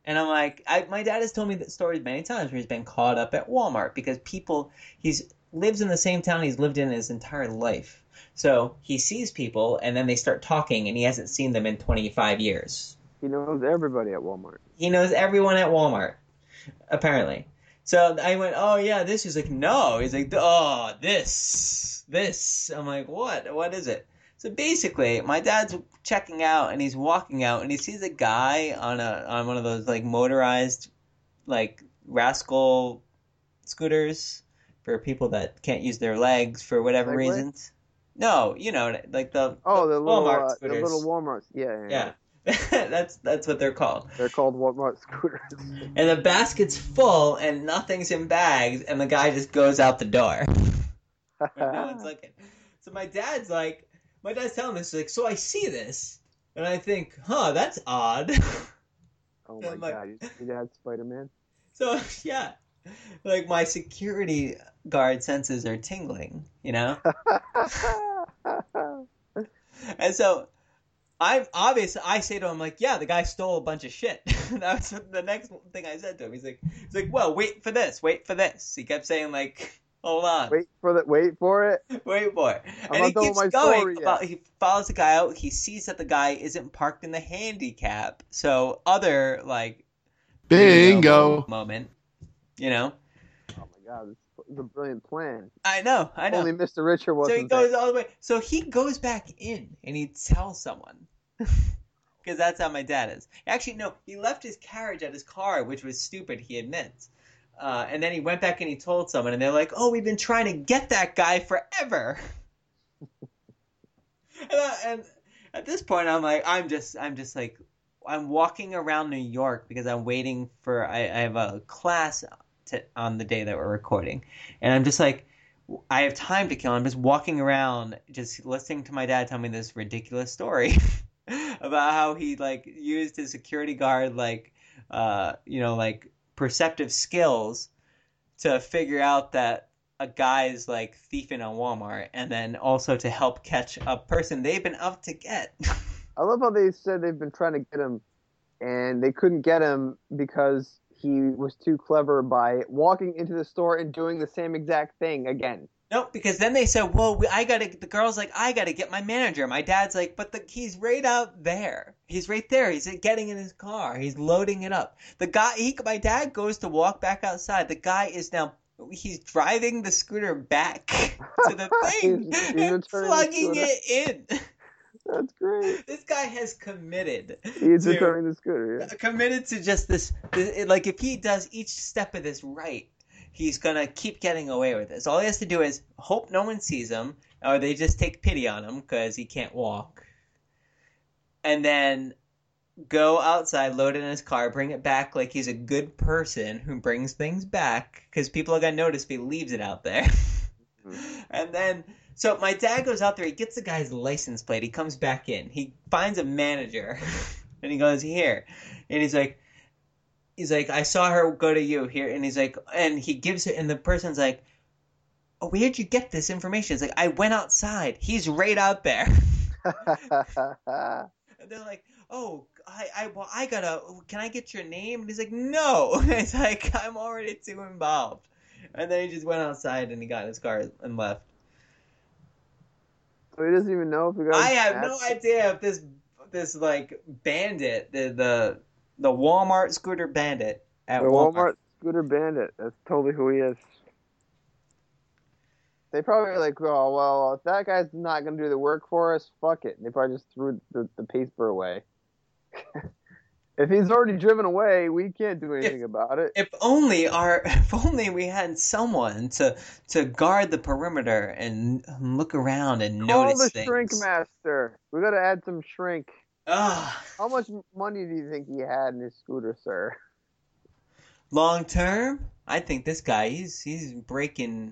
Speaker 3: And I'm like, I, my dad has told me that stories many times where he's been caught up at Walmart because people, he's lives in the same town he's lived in his entire life. So he sees people and then they start talking and he hasn't seen them in twenty-five years.
Speaker 2: He knows everybody at Walmart.
Speaker 3: He knows everyone at Walmart, apparently. So I went, oh yeah, this. He's like, no. He's like, oh, this, this. I'm like, what? What is it? So basically, my dad's checking out and he's walking out and he sees a guy on a on one of those like motorized, like rascal scooters for people that can't use their legs for whatever
Speaker 2: Segway?
Speaker 3: reasons. No, you know, like the,
Speaker 2: Oh,
Speaker 3: the
Speaker 2: the little,
Speaker 3: Walmart
Speaker 2: uh, the
Speaker 3: scooters.
Speaker 2: little Walmarts. Yeah, yeah.
Speaker 3: Yeah. that's that's what they're called.
Speaker 2: They're called Walmart scooters.
Speaker 3: And the basket's full and nothing's in bags and the guy just goes out the door. No one's looking. So my dad's like, my dad's telling me, he's like, so I see this. And I think, huh, that's odd.
Speaker 2: Oh my
Speaker 3: like,
Speaker 2: god, your dad's Spider-Man?
Speaker 3: So, yeah. Like, my security guard senses are tingling, you know? And so, I'm obvious. I say to him, like, yeah, the guy stole a bunch of shit. That was the next thing I said to him. He's like, he's like, well, wait for this, wait for this. He kept saying, like, hold on.
Speaker 2: Wait for the, wait for it?
Speaker 3: Wait for it.
Speaker 2: I'm
Speaker 3: And he
Speaker 2: not done
Speaker 3: keeps
Speaker 2: with my
Speaker 3: going.
Speaker 2: story
Speaker 3: About,
Speaker 2: yet.
Speaker 3: he follows the guy out. He sees that the guy isn't parked in the handicap. So other, like,
Speaker 13: bingo
Speaker 3: moment, you know?
Speaker 2: Oh my god, this is a brilliant plan.
Speaker 3: I know, I know.
Speaker 2: Only Mister Richard
Speaker 3: So
Speaker 2: wasn't
Speaker 3: he goes
Speaker 2: there.
Speaker 3: all the way. So he goes back in and he tells someone. Because that's how my dad is. Actually, no, he left his carriage at his car, which was stupid, he admits. Uh, and then he went back and he told someone, and they're like, oh, we've been trying to get that guy forever. and, I, and at this point, I'm like, I'm just, I'm just like, I'm walking around New York because I'm waiting for, I, I have a class to, on the day that we're recording. And I'm just like, I have time to kill. I'm just walking around, just listening to my dad tell me this ridiculous story about how he, like, used his security guard, like, uh, you know, like, perceptive skills to figure out that a guy's, like, thieving on Walmart, and then also to help catch a person they've been out to get.
Speaker 2: I love how they said they've been trying to get him, and they couldn't get him because he was too clever by walking into the store and doing the same exact thing again.
Speaker 3: No, because then they said, well, we, I gotta, the girl's like, I gotta get my manager. My dad's like, but the, he's right out there. He's right there. He's getting in his car. He's loading it up. The guy, he, my dad goes to walk back outside. The guy is now, he's driving the scooter back to the thing
Speaker 2: He's- he's
Speaker 3: and plugging it in.
Speaker 2: That's great.
Speaker 3: This guy has committed.
Speaker 2: He's
Speaker 3: to-
Speaker 2: returning the scooter, yeah.
Speaker 3: Committed to just this, this, like if he does each step of this right, he's gonna keep getting away with this. All he has to do is hope no one sees him, or they just take pity on him because he can't walk. And then go outside, load it in his car, bring it back like he's a good person who brings things back, because people are gonna notice if he leaves it out there. And then, so my dad goes out there, he gets the guy's license plate, he comes back in, he finds a manager, and he goes, here. And he's like, he's like, I saw her go to you here. And he's like, and he gives it, and the person's like, oh, where'd you get this information? It's like, I went outside. He's right out there. And they're like, oh, I, I, well, I gotta, can I get your name? And he's like, no. It's like, I'm already too involved. And then he just went outside and he got in his car and left.
Speaker 2: So he doesn't even know if he got.
Speaker 3: I have no idea if this, this like bandit, the, the, the Walmart scooter bandit at
Speaker 2: the
Speaker 3: Walmart.
Speaker 2: Walmart scooter bandit. That's totally who he is. They probably were like, oh, well, if that guy's not going to do the work for us, fuck it. And they probably just threw the, the paper away. If he's already driven away, we can't do anything if, about it.
Speaker 3: If only our, if only we had someone to to guard the perimeter and look around and
Speaker 2: Call
Speaker 3: notice
Speaker 2: the
Speaker 3: things.
Speaker 2: shrink master. We got to add some shrink.
Speaker 3: Ugh.
Speaker 2: How much money do you think he had in his scooter, sir?
Speaker 3: Long term, I think this guy he's he's breaking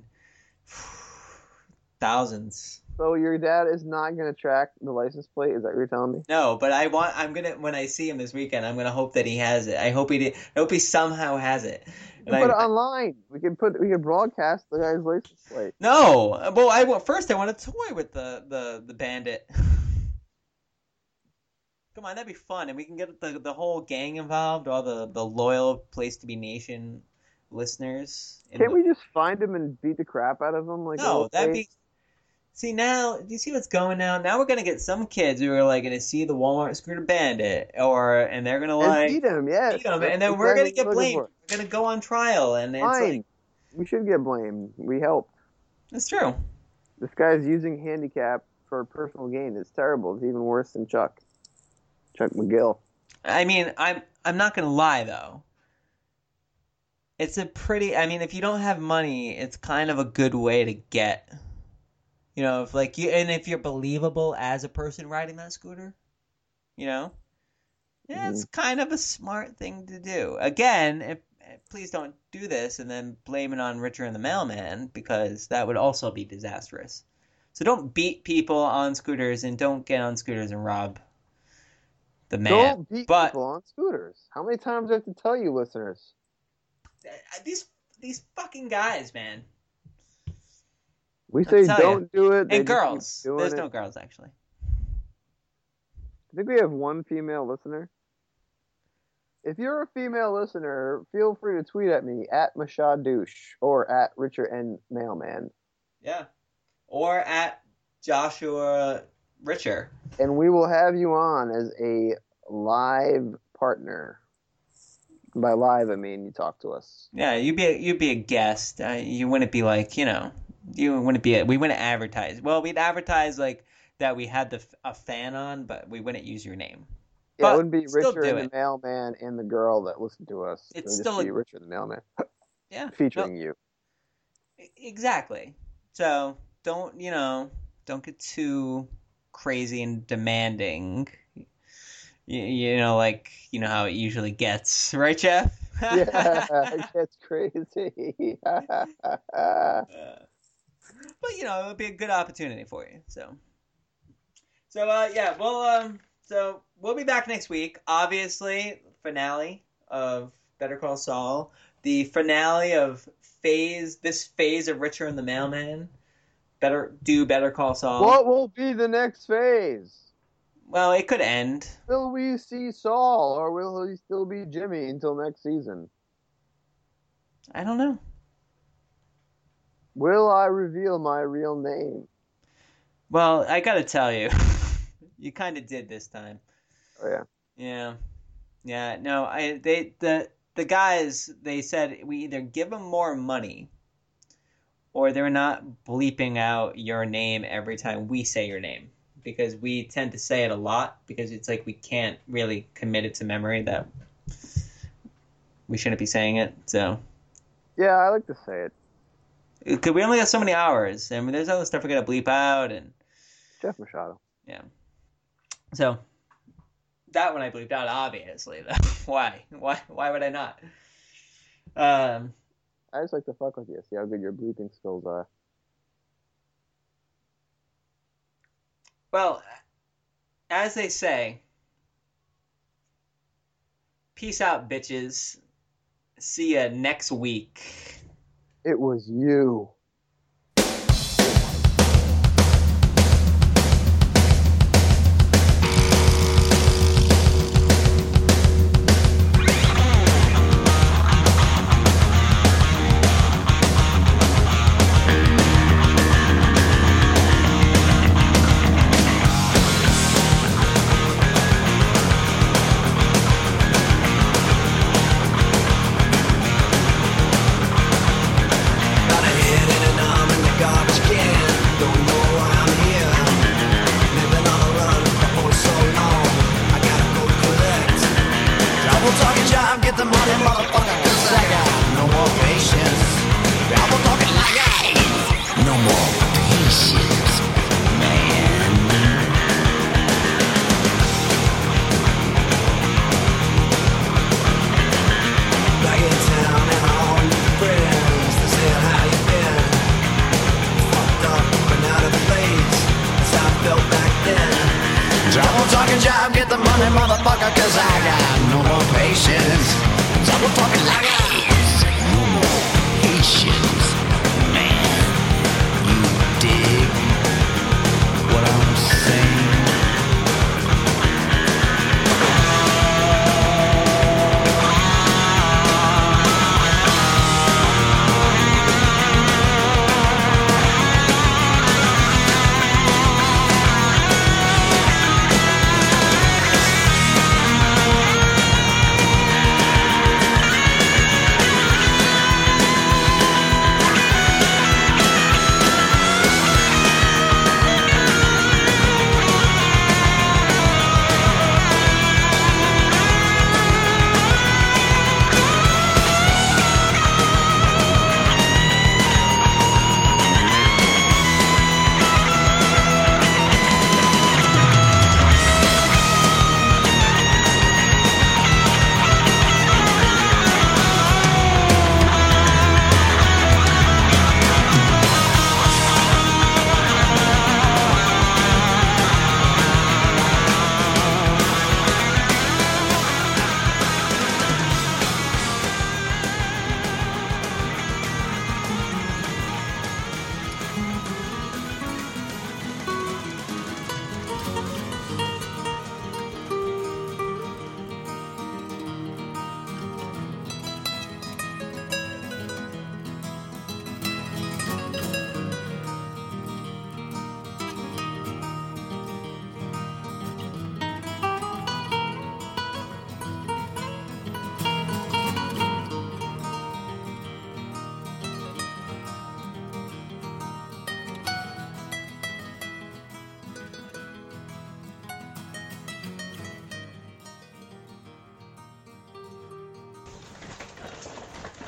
Speaker 3: thousands.
Speaker 2: So your dad is not going to track the license plate? Is that what you're telling me?
Speaker 3: No, but I want. I'm gonna when I see him this weekend. I'm gonna hope that he has it. I hope he did. I hope he somehow has it.
Speaker 2: We can put it online. We can put. We can broadcast the guy's license plate.
Speaker 3: No, well, I want first. I want a toy with the the the bandit. Come on, that'd be fun, and we can get the the whole gang involved, all the, the loyal Place to Be Nation listeners.
Speaker 2: Can't
Speaker 3: the...
Speaker 2: we just find them and beat the crap out of them? Like
Speaker 3: no, that'd be. See now, do you see what's going now? Now we're gonna get some kids who are like gonna see the Walmart Scooter Bandit, or and they're gonna like
Speaker 2: and beat them, yes.
Speaker 3: beat them, and then we're gonna get blamed. We're gonna go on trial, and it's
Speaker 2: Fine.
Speaker 3: like
Speaker 2: we should get blamed. We helped.
Speaker 3: That's true.
Speaker 2: This guy's using handicap for personal gain. It's terrible. It's even worse than Chuck. Chuck McGill.
Speaker 3: I mean, I'm I'm not gonna lie though. It's a pretty. I mean, if you don't have money, it's kind of a good way to get. You know, if like you and if you're believable as a person riding that scooter, you know, yeah, it's mm-hmm. kind of a smart thing to do. Again, if, please don't do this and then blame it on Richard and the Mailman, because that would also be disastrous. So don't beat people on scooters and don't get on scooters and rob the man.
Speaker 2: Don't beat
Speaker 3: but,
Speaker 2: people on scooters. How many times do I have to tell you, listeners?
Speaker 3: These these fucking guys, man.
Speaker 2: We say don't
Speaker 3: you.
Speaker 2: do it.
Speaker 3: And girls. There's
Speaker 2: it.
Speaker 3: no girls, actually.
Speaker 2: I think we have one female listener. If you're a female listener, feel free to tweet at me, at Mashadouche, or at Richard N. Mailman.
Speaker 3: Yeah. Or at Joshua Richer.
Speaker 2: And we will have you on as a live partner. By live, I mean you talk to us.
Speaker 3: Yeah, you'd be a, you'd be a guest. Uh, you wouldn't be like, you know, you wouldn't be. A, we wouldn't advertise. Well, we'd advertise like that we had the a fan on, but we wouldn't use your name.
Speaker 2: Yeah,
Speaker 3: but
Speaker 2: it wouldn't be Richard and
Speaker 3: it.
Speaker 2: the Mailman and the girl that listened to us.
Speaker 3: It's
Speaker 2: it would
Speaker 3: still
Speaker 2: just be
Speaker 3: a,
Speaker 2: Richard the Mailman.
Speaker 3: Yeah,
Speaker 2: featuring
Speaker 3: no,
Speaker 2: you.
Speaker 3: Exactly. So don't you know? Don't get too crazy and demanding. You, you know, like, you know how it usually gets, right, Jeff?
Speaker 2: Yeah, it gets crazy.
Speaker 3: uh, but, you know, it would be a good opportunity for you, so. So, uh, yeah, well, um, so we'll be back next week. Obviously, finale of Better Call Saul. The finale of phase, this phase of Richard and the Mailman. Better, do Better Call Saul.
Speaker 2: What will be the next phase?
Speaker 3: Well, it could end.
Speaker 2: Will we see Saul, or will he still be Jimmy until next season?
Speaker 3: I don't know.
Speaker 2: Will I reveal my real name?
Speaker 3: Well, I gotta tell you, you kind of did this time.
Speaker 2: Oh yeah.
Speaker 3: Yeah, yeah. No, I they the the guys they said we either give them more money, or they're not bleeping out your name every time we say your name. Because we tend to say it a lot, because it's like we can't really commit it to memory that we shouldn't be saying it. So
Speaker 2: yeah, I like to say it.
Speaker 3: Because we only have so many hours. I mean, there's other stuff we got to bleep out. And
Speaker 2: Jeff Machado.
Speaker 3: Yeah. So that one I bleeped out, obviously. Why? Why? Why would I not? Um,
Speaker 2: I just like to fuck with you. See how good your bleeping skills are.
Speaker 3: Well, as they say, peace out, bitches. See ya next week.
Speaker 2: It was you.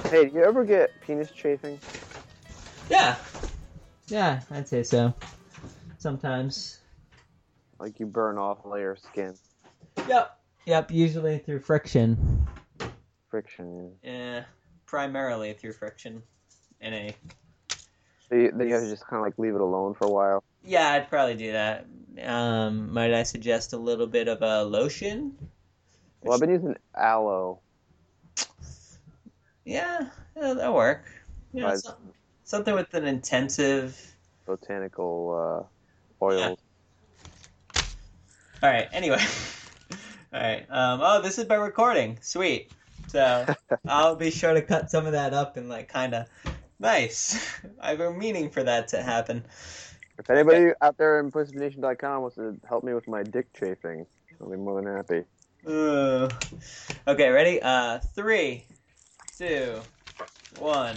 Speaker 2: Hey, do you ever get penis chafing?
Speaker 3: Yeah. Yeah, I'd say so. Sometimes.
Speaker 2: Like you burn off a layer of skin.
Speaker 3: Yep. Yep, usually through friction.
Speaker 2: Friction.
Speaker 3: Yeah, primarily through friction. In a...
Speaker 2: So you, then you have to just kind of like leave it alone for a while?
Speaker 3: Yeah, I'd probably do that. Um, might I suggest a little bit of a lotion?
Speaker 2: Well, I've been using aloe.
Speaker 3: Yeah, yeah that'll work. Yeah,
Speaker 2: Right.
Speaker 3: some, something with an intensive...
Speaker 2: Botanical uh, oils.
Speaker 3: Yeah. All right, anyway. All right. Um, oh, this is by recording. Sweet. So I'll be sure to cut some of that up and like kind of nice. I've been meaning for that to happen.
Speaker 2: If anybody out there in pussy nation dot com wants to help me with my dick chafing, I'll be more than happy.
Speaker 3: Uh, okay, ready? Uh, three, two, one.